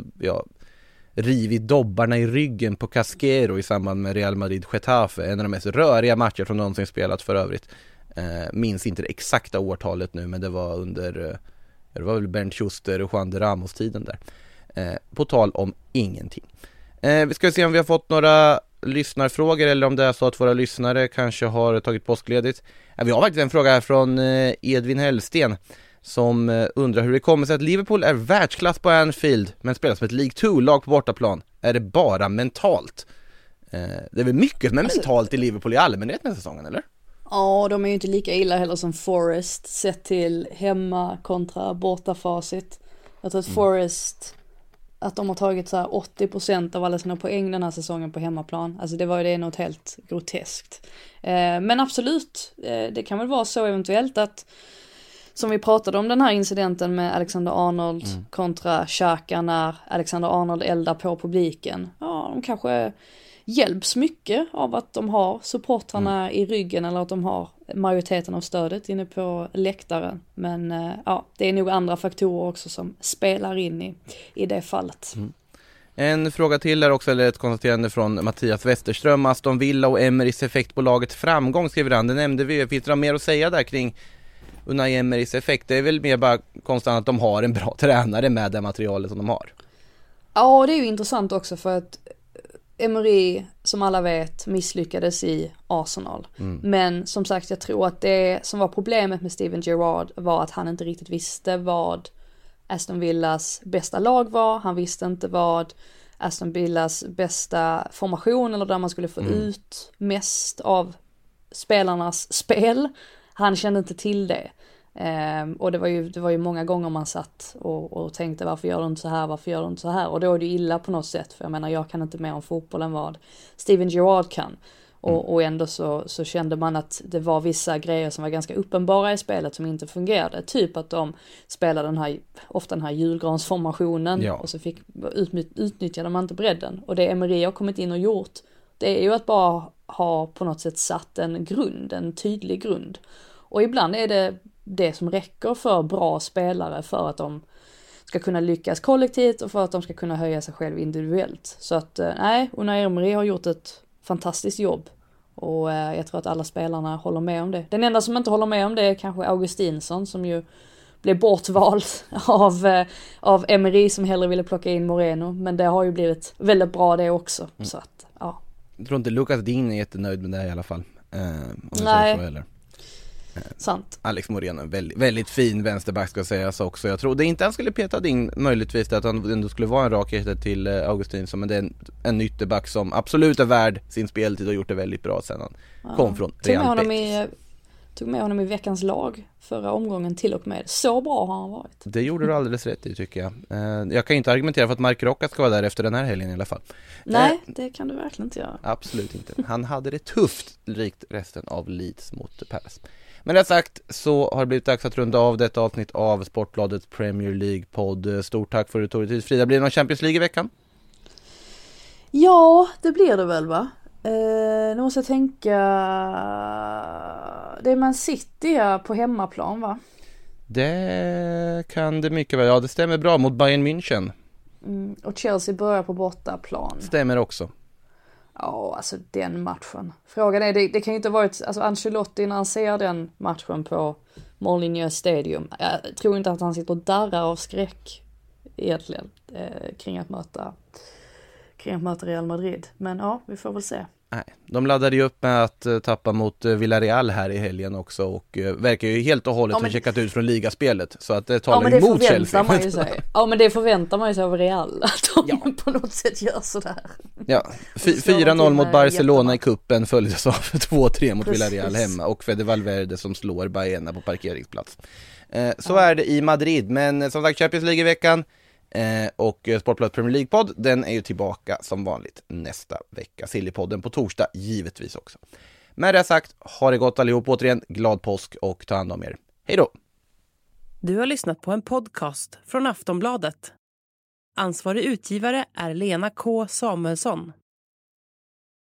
D: rivit dobbarna i ryggen på Casquero i samband med Real Madrid-Getafe. En av de mest röriga matcher som någonsin spelat för övrigt. Minns inte det exakta årtalet nu, men det var under det var väl Bernd Schuster och Juan de Ramos-tiden där. På tal om ingenting. Vi ska se om vi har fått några lyssnarfrågor eller om det är så att våra lyssnare kanske har tagit påskledigt. Vi har faktiskt en fråga här från Edvin Hellsten som undrar hur det kommer sig att Liverpool är världsklass på Anfield men spelar som ett League 2-lag på bortaplan. Är det bara mentalt? Det är väl mycket men mentalt i Liverpool i allmänhet den här säsongen, eller?
E: Ja, de är ju inte lika illa heller som Forest sett till hemma kontra bortafacit. Jag tror att Forest, att de har tagit så här 80% av alla sina poäng den här säsongen på hemmaplan. Alltså det är något helt groteskt. Men absolut, det kan väl vara så eventuellt att, som vi pratade om den här incidenten med Alexander Arnold kontra Xhaka när Alexander Arnold eldar på publiken. Ja, de kanske hjälps mycket av att de har supportrarna i ryggen eller att de har majoriteten av stödet inne på läktaren. Men ja, det är nog andra faktorer också som spelar in i det fallet.
D: En fråga till är också, eller ett konstaterande från Mattias Westerström. Aston Villa och Emerys effekt på lagets framgång, skriver han. Det nämnde vi. Finns det mer att säga där kring Unai Emerys effekt? Det är väl mer bara konstant att de har en bra tränare med det materialet som de har.
E: Ja, det är ju intressant också för att Emery, som alla vet, misslyckades i Arsenal. Men som sagt, jag tror att det som var problemet med Steven Gerrard var att han inte riktigt visste vad Aston Villas bästa lag var. Han visste inte vad Aston Villas bästa formation eller där man skulle få ut mest av spelarnas spel. Han kände inte till det. Och det var ju många gånger man satt och tänkte varför gör du inte så här, och då är det illa på något sätt, för jag menar jag kan inte mer om fotboll än vad Steven Gerrard kan, och ändå så kände man att det var vissa grejer som var ganska uppenbara i spelet som inte fungerade, typ att de spelade ofta den här julgransformationen och så utnyttjade man inte bredden, och det Emery har kommit in och gjort, det är ju att bara ha på något sätt satt en tydlig grund, och ibland är det som räcker för bra spelare för att de ska kunna lyckas kollektivt och för att de ska kunna höja sig själv individuellt. Så att Unai Emery har gjort ett fantastiskt jobb, och jag tror att alla spelarna håller med om det. Den enda som inte håller med om det är kanske Augustinsson, som ju blev bortvald av Emery som hellre ville plocka in Moreno, men det har ju blivit väldigt bra det också. Så att, ja.
D: Jag tror inte Lucas Digne är jättenöjd med det i alla fall.
E: Nej.
D: Så, eller?
E: Sant.
D: Alex Moreno, väldigt, väldigt fin vänsterback ska sägas också. Jag tror det inte han skulle peta in möjligtvis att han ändå skulle vara en rak ersättare till Augustinsson, men det är en ytterback som absolut är värd sin speltid och gjort det väldigt bra sen han kom från Real Betis.
E: Tog med honom i veckans lag förra omgången till och med. Så bra har han varit.
D: Det gjorde du alldeles rätt i, tycker jag. Jag kan inte argumentera för att Mark Rocca ska vara där efter den här helgen i alla fall.
E: Nej, det kan du verkligen inte göra.
D: Absolut inte. Han hade det tufft likt resten av Leeds mot Palace. Men det sagt så har det blivit dags att runda av detta avsnitt av Sportbladets Premier League-podd. Stort tack för att du tog dig tid, Frida. Blir det någon Champions League i veckan?
E: Ja, det blir det väl, va? Nu måste jag tänka. Det är Man City på hemmaplan, va?
D: Det kan det mycket väl. Ja, det stämmer bra mot Bayern München.
E: Och Chelsea börjar på bortaplan.
D: Stämmer också.
E: Ja, alltså den matchen. Frågan är, det kan ju inte ha varit, alltså Ancelotti när han ser den matchen på Molineux Stadium. Jag tror inte att han sitter och darrar av skräck egentligen kring att möta Real Madrid. Men ja, vi får väl se.
D: Nej, de laddade ju upp med att tappa mot Villarreal här i helgen också, och verkar ju helt och hållet ha checkat ut från ligaspelet, så att det talar emot Chelsea.
E: Ja, men det förväntar man ju sig av Real, att de på något sätt gör sådär.
D: Ja, 4-0 mot Barcelona i kuppen följdes av 2-3 mot Villarreal hemma, och Fede Valverde som slår Baena på parkeringsplats. Så är det i Madrid, men som sagt Champions League i veckan. Och Sportbladet Premier League-podd, den är ju tillbaka som vanligt nästa vecka. Sillypodden på torsdag givetvis också. Med det sagt, ha det gott allihop, återigen glad påsk och ta hand om er. Hej då!
A: Du har lyssnat på en podcast från Aftonbladet. Ansvarig utgivare är Lena K. Samuelsson.